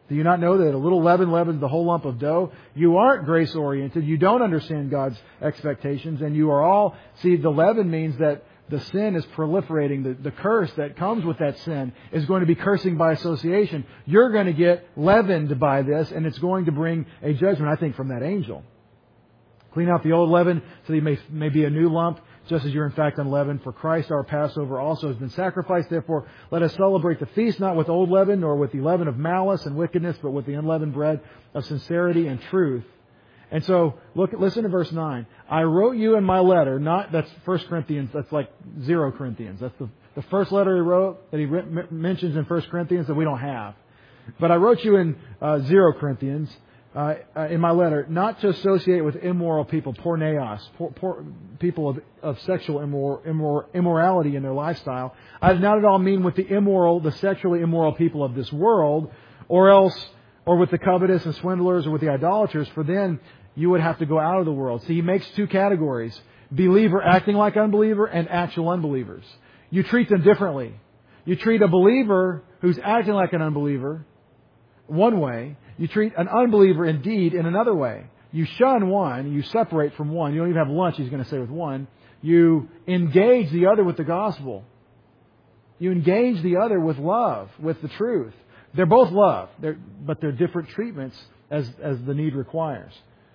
Do you not know that a little leaven leavens the whole lump of dough? You aren't grace-oriented. You don't understand God's expectations. And you are all... See, the leaven means that the sin is proliferating. The, the curse that comes with that sin is going to be cursing by association. You're going to get leavened by this, and it's going to bring a judgment, I think, from that angel. Clean out the old leaven so that you may, may be a new lump, just as you're in fact unleavened. For Christ our Passover also has been sacrificed. Therefore, let us celebrate the feast not with old leaven, nor with the leaven of malice and wickedness, but with the unleavened bread of sincerity and truth. And so, look, listen to verse nine. I wrote you in my letter, not, that's First Corinthians, that's like zero Corinthians. That's the, the first letter he wrote that he re- mentions in First Corinthians that we don't have. But I wrote you in uh, zero Corinthians, Uh, uh, in my letter, not to associate with immoral people, porneos, por, por, people of, of sexual immor, immor, immorality in their lifestyle. I do not at all mean with the immoral, the sexually immoral people of this world, or else, or with the covetous and swindlers, or with the idolaters, for then you would have to go out of the world. See, he makes two categories: believer acting like unbeliever and actual unbelievers. You treat them differently. You treat a believer who's acting like an unbeliever one way. You treat an unbeliever indeed in another way. You shun one. You separate from one. You don't even have lunch, he's going to say, with one. You engage the other with the gospel. You engage the other with love, with the truth. They're both love, they're, but they're different treatments as, as the need requires.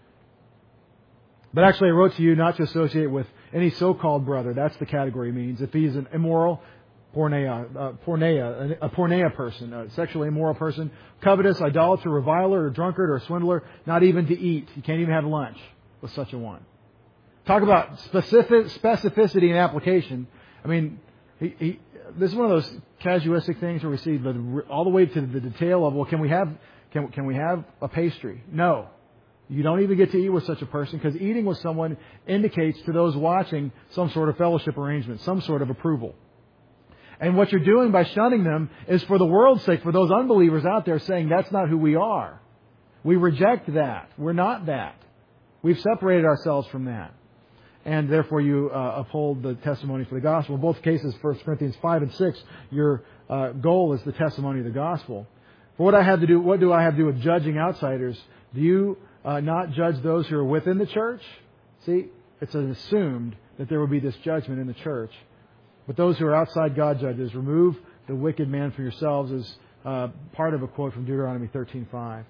But actually I wrote to you not to associate with any so-called brother. That's the category he means. If he's an immoral, Porneia, uh, porneia, a porneia person, a sexually immoral person, covetous, idolater, reviler, or drunkard, or swindler, not even to eat. You can't even have lunch with such a one. Talk about specific specificity and application. I mean, he, he, this is one of those casuistic things where we see the, all the way to the detail of, well, can we have can, can we have a pastry? No. You don't even get to eat with such a person, because eating with someone indicates to those watching some sort of fellowship arrangement, some sort of approval. And what you're doing by shunning them is for the world's sake, for those unbelievers out there saying that's not who we are. We reject that. We're not that. We've separated ourselves from that. And therefore you uh, uphold the testimony for the gospel. In both cases, First Corinthians five and six, your uh, goal is the testimony of the gospel. For what I have to do, what do I have to do with judging outsiders? Do you uh, not judge those who are within the church? See, it's assumed that there will be this judgment in the church. But those who are outside God judges, remove the wicked man for yourselves, is uh, part of a quote from Deuteronomy thirteen five.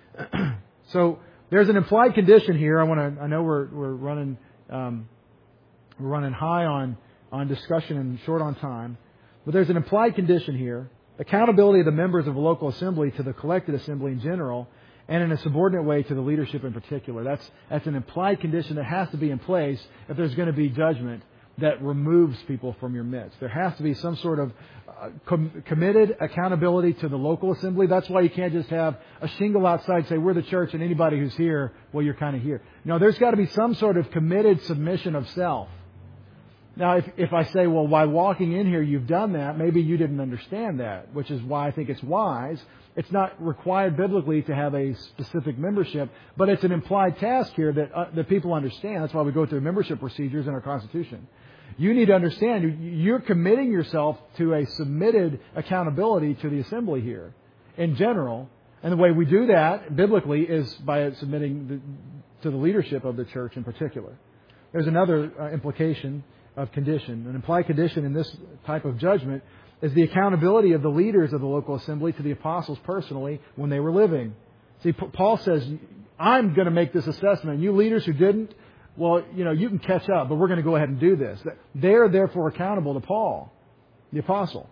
So there's an implied condition here. I want to. I know we're we're running um, we're running high on on discussion and short on time, but there's an implied condition here: accountability of the members of a local assembly to the collected assembly in general, and in a subordinate way to the leadership in particular. That's that's an implied condition that has to be in place if there's going to be judgment that removes people from your midst. There has to be some sort of uh, com- committed accountability to the local assembly. That's why you can't just have a shingle outside say, we're the church, and anybody who's here, well, you're kind of here. No, there's got to be some sort of committed submission of self. Now, if, if I say, well, by walking in here, you've done that, maybe you didn't understand that, which is why I think it's wise. It's not required biblically to have a specific membership, but it's an implied task here that, uh, that people understand. That's why we go through membership procedures in our Constitution. You need to understand you're committing yourself to a submitted accountability to the assembly here in general. And the way we do that biblically is by submitting the, to the leadership of the church in particular. There's another uh, implication of condition. An implied condition in this type of judgment is the accountability of the leaders of the local assembly to the apostles personally when they were living. See, Paul says, I'm going to make this assessment. You leaders who didn't, well, you know, you can catch up, but we're going to go ahead and do this. They're therefore accountable to Paul, the apostle.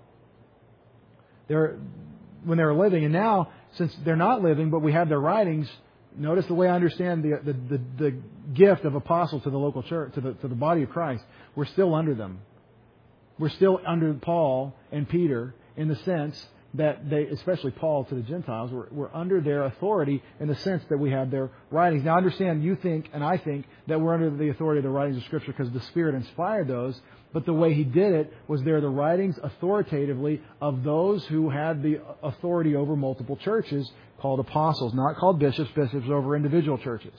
They're, when they were living. And now, since they're not living, but we have their writings, notice the way I understand the, the, the, the gift of apostle to the local church, to the, to the body of Christ. We're still under them. We're still under Paul and Peter in the sense that they, especially Paul to the Gentiles, we're, we're under their authority in the sense that we have their writings. Now, I understand you think, and I think, that we're under the authority of the writings of Scripture because the Spirit inspired those. But the way he did it was they're the writings authoritatively of those who had the authority over multiple churches, called apostles, not called bishops, bishops over individual churches.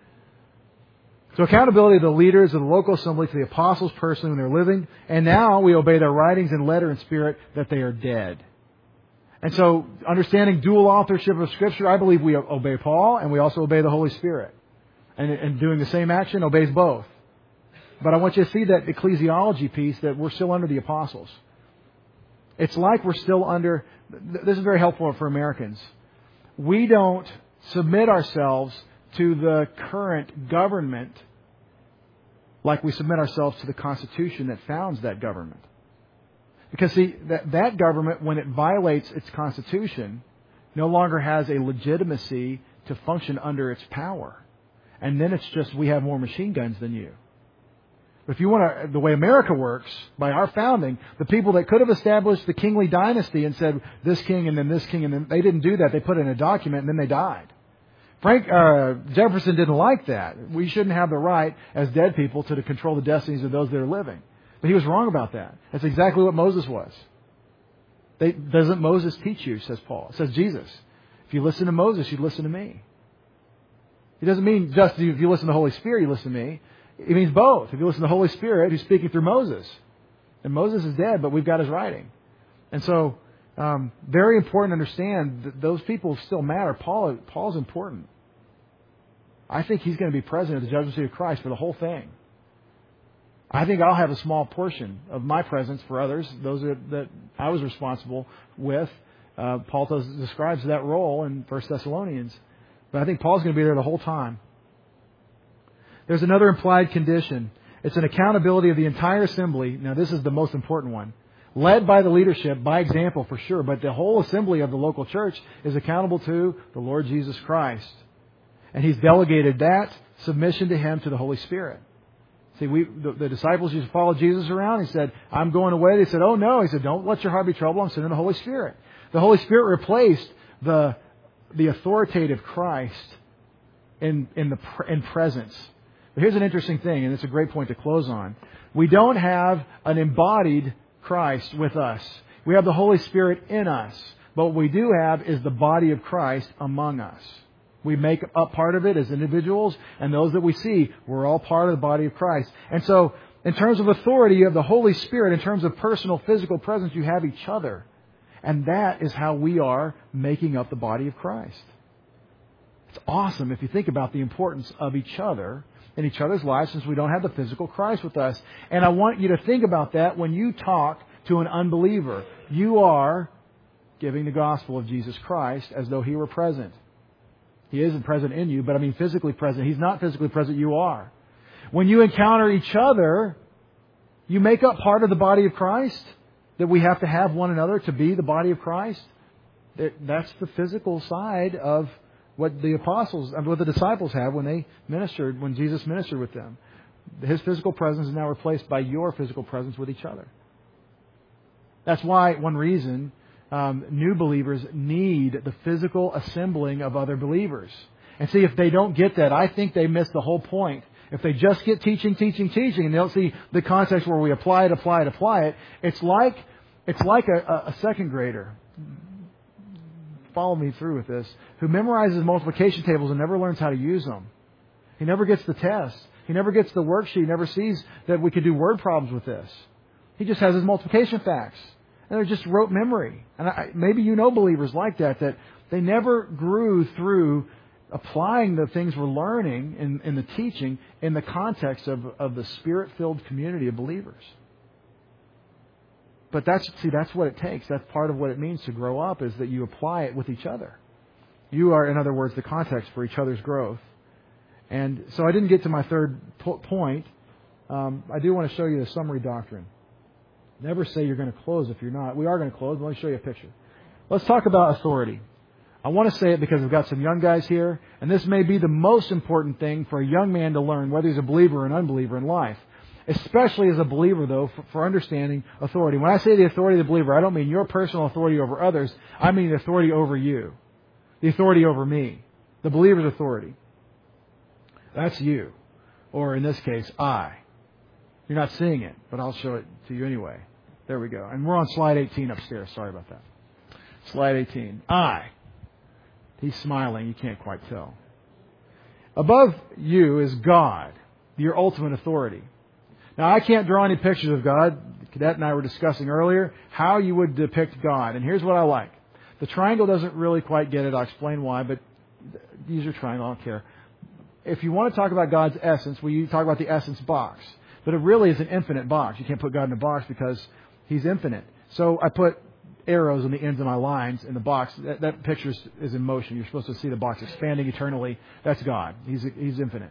So accountability of the leaders of the local assembly to the apostles personally when they're living. And now we obey their writings in letter and spirit that they are dead. And so, understanding dual authorship of Scripture, I believe we obey Paul and we also obey the Holy Spirit. And, and doing the same action obeys both. But I want you to see that ecclesiology piece that we're still under the apostles. It's like we're still under... This is very helpful for Americans. We don't submit ourselves to the current government like we submit ourselves to the Constitution that founds that government. Because, see, that, that government, when it violates its Constitution, no longer has a legitimacy to function under its power. And then it's just, we have more machine guns than you. But if you want to, the way America works, by our founding, the people that could have established the kingly dynasty and said, this king and then this king, and then they didn't do that. They put it in a document and then they died. Frank uh, Jefferson didn't like that. We shouldn't have the right, as dead people, to, to control the destinies of those that are living. But he was wrong about that. That's exactly what Moses was. They, doesn't Moses teach you, says Paul. It says Jesus. If you listen to Moses, you listen to me. It doesn't mean just if you listen to the Holy Spirit, you listen to me. It means both. If you listen to the Holy Spirit, who's speaking through Moses. And Moses is dead, but we've got his writing. And so, um, very important to understand that those people still matter. Paul, Paul's important. I think he's going to be present at the judgment seat of Christ for the whole thing. I think I'll have a small portion of my presence for others, those that, that I was responsible with. Uh, Paul does, describes that role in First Thessalonians. But I think Paul's going to be there the whole time. There's another implied condition. It's an accountability of the entire assembly. Now, this is the most important one. Led by the leadership, by example for sure, but the whole assembly of the local church is accountable to the Lord Jesus Christ. And He's delegated that submission to Him, to the Holy Spirit. See, we the, the disciples used to follow Jesus around. He said, I'm going away. They said, oh no. He said, don't let your heart be troubled. I'm sending the Holy Spirit. The Holy Spirit replaced the the authoritative Christ in in the in presence. But here's an interesting thing, and it's a great point to close on. We don't have an embodied Christ with us. We have the Holy Spirit in us. But what we do have is the body of Christ among us. We make up part of it as individuals, and those that we see, we're all part of the body of Christ. And so, in terms of authority, you have the Holy Spirit. In terms of personal, physical presence, you have each other. And that is how we are making up the body of Christ. It's awesome if you think about the importance of each other in each other's lives, since we don't have the physical Christ with us. And I want you to think about that when you talk to an unbeliever. You are giving the gospel of Jesus Christ as though He were present. He isn't present in you, but I mean physically present. He's not physically present, you are. When you encounter each other, you make up part of the body of Christ, that we have to have one another to be the body of Christ. That's the physical side of what the apostles, what the disciples have when they ministered, when Jesus ministered with them. His physical presence is now replaced by your physical presence with each other. That's why, one reason, um, new believers need the physical assembling of other believers. And see, if they don't get that, I think they miss the whole point. If they just get teaching, teaching, teaching, and they don't see the context where we apply it, apply it, apply it, it's like it's like a, a second grader. Follow me through with this. Who memorizes multiplication tables and never learns how to use them. He never gets the test. He never gets the worksheet. He never sees that we could do word problems with this. He just has his multiplication facts. And they're just rote memory. And I, maybe you know believers like that, that they never grew through applying the things we're learning in, in the teaching in the context of, of the Spirit-filled community of believers. But that's, see, that's what it takes. That's part of what it means to grow up, is that you apply it with each other. You are, in other words, the context for each other's growth. And so I didn't get to my third po- point. Um, I do want to show you the summary doctrine. Never say you're going to close if you're not. We are going to close, but let me show you a picture. Let's talk about authority. I want to say it because we've got some young guys here, and this may be the most important thing for a young man to learn, whether he's a believer or an unbeliever in life. Especially as a believer, though, for, for understanding authority. When I say the authority of the believer, I don't mean your personal authority over others. I mean the authority over you. The authority over me. The believer's authority. That's you. Or in this case, I. You're not seeing it, but I'll show it to you anyway. There we go. And we're on slide eighteen upstairs. Sorry about that. Slide eighteen. I. He's smiling. You can't quite tell. Above you is God, your ultimate authority. Now, I can't draw any pictures of God. Cadet and I were discussing earlier how you would depict God. And here's what I like. The triangle doesn't really quite get it. I'll explain why, but use your triangle. I don't care. If you want to talk about God's essence, we talk about the essence box. But it really is an infinite box. You can't put God in a box because He's infinite. So I put arrows on the ends of my lines in the box. That, that picture is, is in motion. You're supposed to see the box expanding eternally. That's God. He's He's infinite.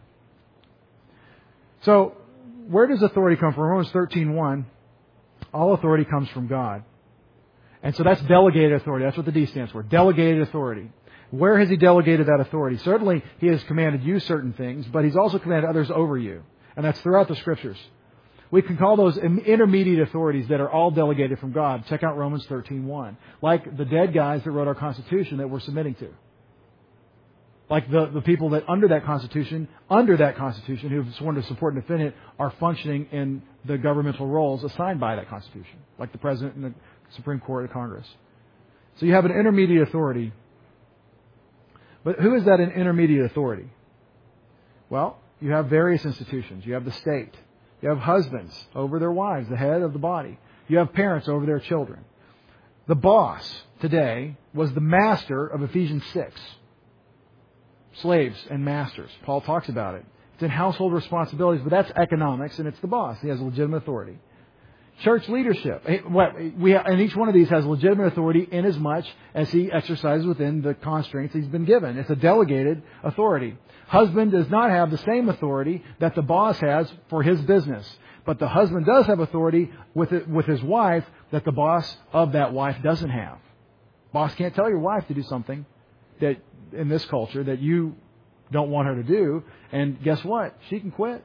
So where does authority come from? Romans thirteen one. All authority comes from God. And so that's delegated authority. That's what the D stands for. Delegated authority. Where has He delegated that authority? Certainly He has commanded you certain things, but He's also commanded others over you. And that's throughout the Scriptures. We can call those intermediate authorities that are all delegated from God. Check out Romans thirteen one. Like the dead guys that wrote our Constitution that we're submitting to. Like the, the people that under that Constitution, under that Constitution, who have sworn to support and defend it, are functioning in the governmental roles assigned by that Constitution. Like the President and the Supreme Court of Congress. So you have an intermediate authority. But who is that an intermediate authority? Well, you have various institutions. You have the state. You have husbands over their wives, the head of the body. You have parents over their children. The boss today was the master of Ephesians six. Slaves and masters. Paul talks about it. It's in household responsibilities, but that's economics, and it's the boss. He has legitimate authority. Church leadership. We have, and each one of these has legitimate authority in as much as he exercises within the constraints he's been given. It's a delegated authority. Husband does not have the same authority that the boss has for his business. But the husband does have authority with it, with his wife that the boss of that wife doesn't have. Boss can't tell your wife to do something that in this culture that you don't want her to do. And guess what? She can quit.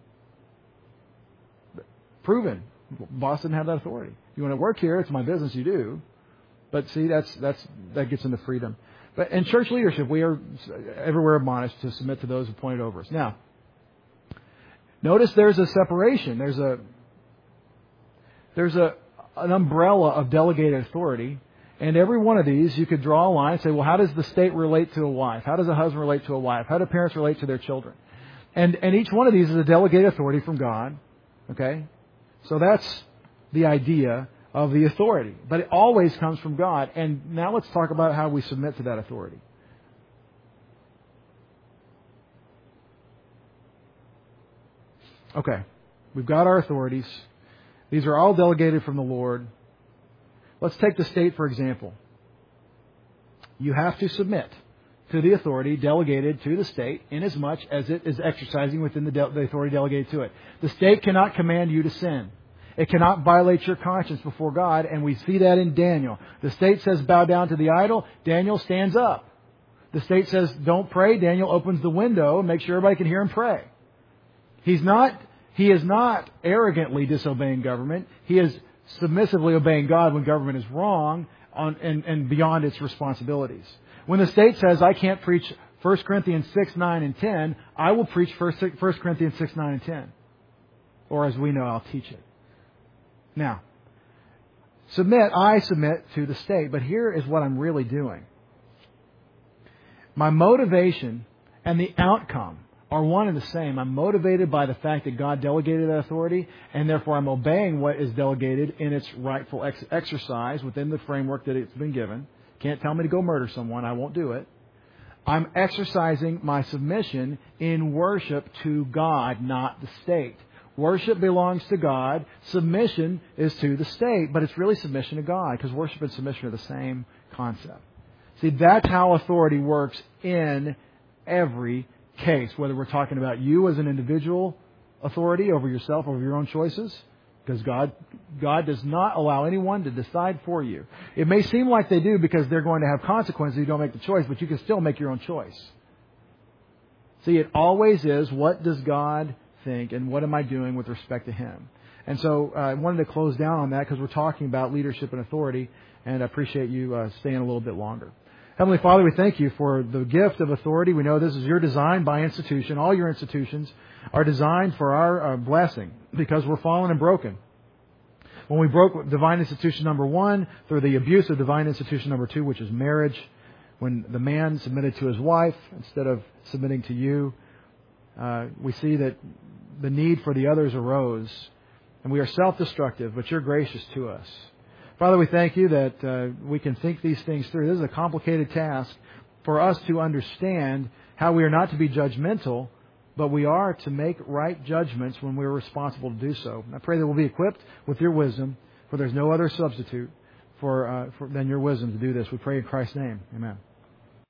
Proven. Boss didn't have that authority. You want to work here, it's my business, you do. But see, that's that's that gets into freedom. But in church leadership, we are everywhere admonished to submit to those appointed over us. Now, notice there's a separation. There's a there's a an umbrella of delegated authority. And every one of these, you could draw a line and say, well, how does the state relate to a wife? How does a husband relate to a wife? How do parents relate to their children? And and each one of these is a delegated authority from God. Okay? So that's the idea of the authority. But it always comes from God. And now let's talk about how we submit to that authority. Okay. We've got our authorities. These are all delegated from the Lord. Let's take the state, for example. You have to submit to the authority delegated to the state inasmuch as it is exercising within the, de- the authority delegated to it. The state cannot command you to sin. It cannot violate your conscience before God, and we see that in Daniel. The state says bow down to the idol. Daniel stands up. The state says don't pray. Daniel opens the window and makes sure everybody can hear him pray. He's not, he is not arrogantly disobeying government. He is submissively obeying God when government is wrong on, and, and beyond its responsibilities. When the state says, I can't preach First Corinthians six, nine, and ten, I will preach First Corinthians six, nine, and ten. Or as we know, I'll teach it. Now, submit, I submit to the state, but here is what I'm really doing. My motivation and the outcome are one and the same. I'm motivated by the fact that God delegated that authority, and therefore I'm obeying what is delegated in its rightful ex- exercise within the framework that it's been given. Can't tell me to go murder someone. I won't do it. I'm exercising my submission in worship to God, not the state. Worship belongs to God. Submission is to the state, but it's really submission to God because worship and submission are the same concept. See, that's how authority works in every case, whether we're talking about you as an individual authority over yourself, over your own choices, because God, God does not allow anyone to decide for you. It may seem like they do because they're going to have consequences if you don't make the choice, but you can still make your own choice. See, it always is, what does God think and what am I doing with respect to Him? And so uh, I wanted to close down on that because we're talking about leadership and authority, and I appreciate you uh, staying a little bit longer. Heavenly Father, we thank you for the gift of authority. We know this is your design by institution. All your institutions are designed for our uh, blessing because we're fallen and broken. When we broke divine institution number one through the abuse of divine institution number two, which is marriage, when the man submitted to his wife instead of submitting to you, uh, we see that the need for the others arose. And we are self-destructive, but you're gracious to us. Father, we thank you that uh, we can think these things through. This is a complicated task for us to understand how we are not to be judgmental, but we are to make right judgments when we're responsible to do so. I pray that we'll be equipped with your wisdom, for there's no other substitute for, uh, for than your wisdom to do this. We pray in Christ's name. Amen.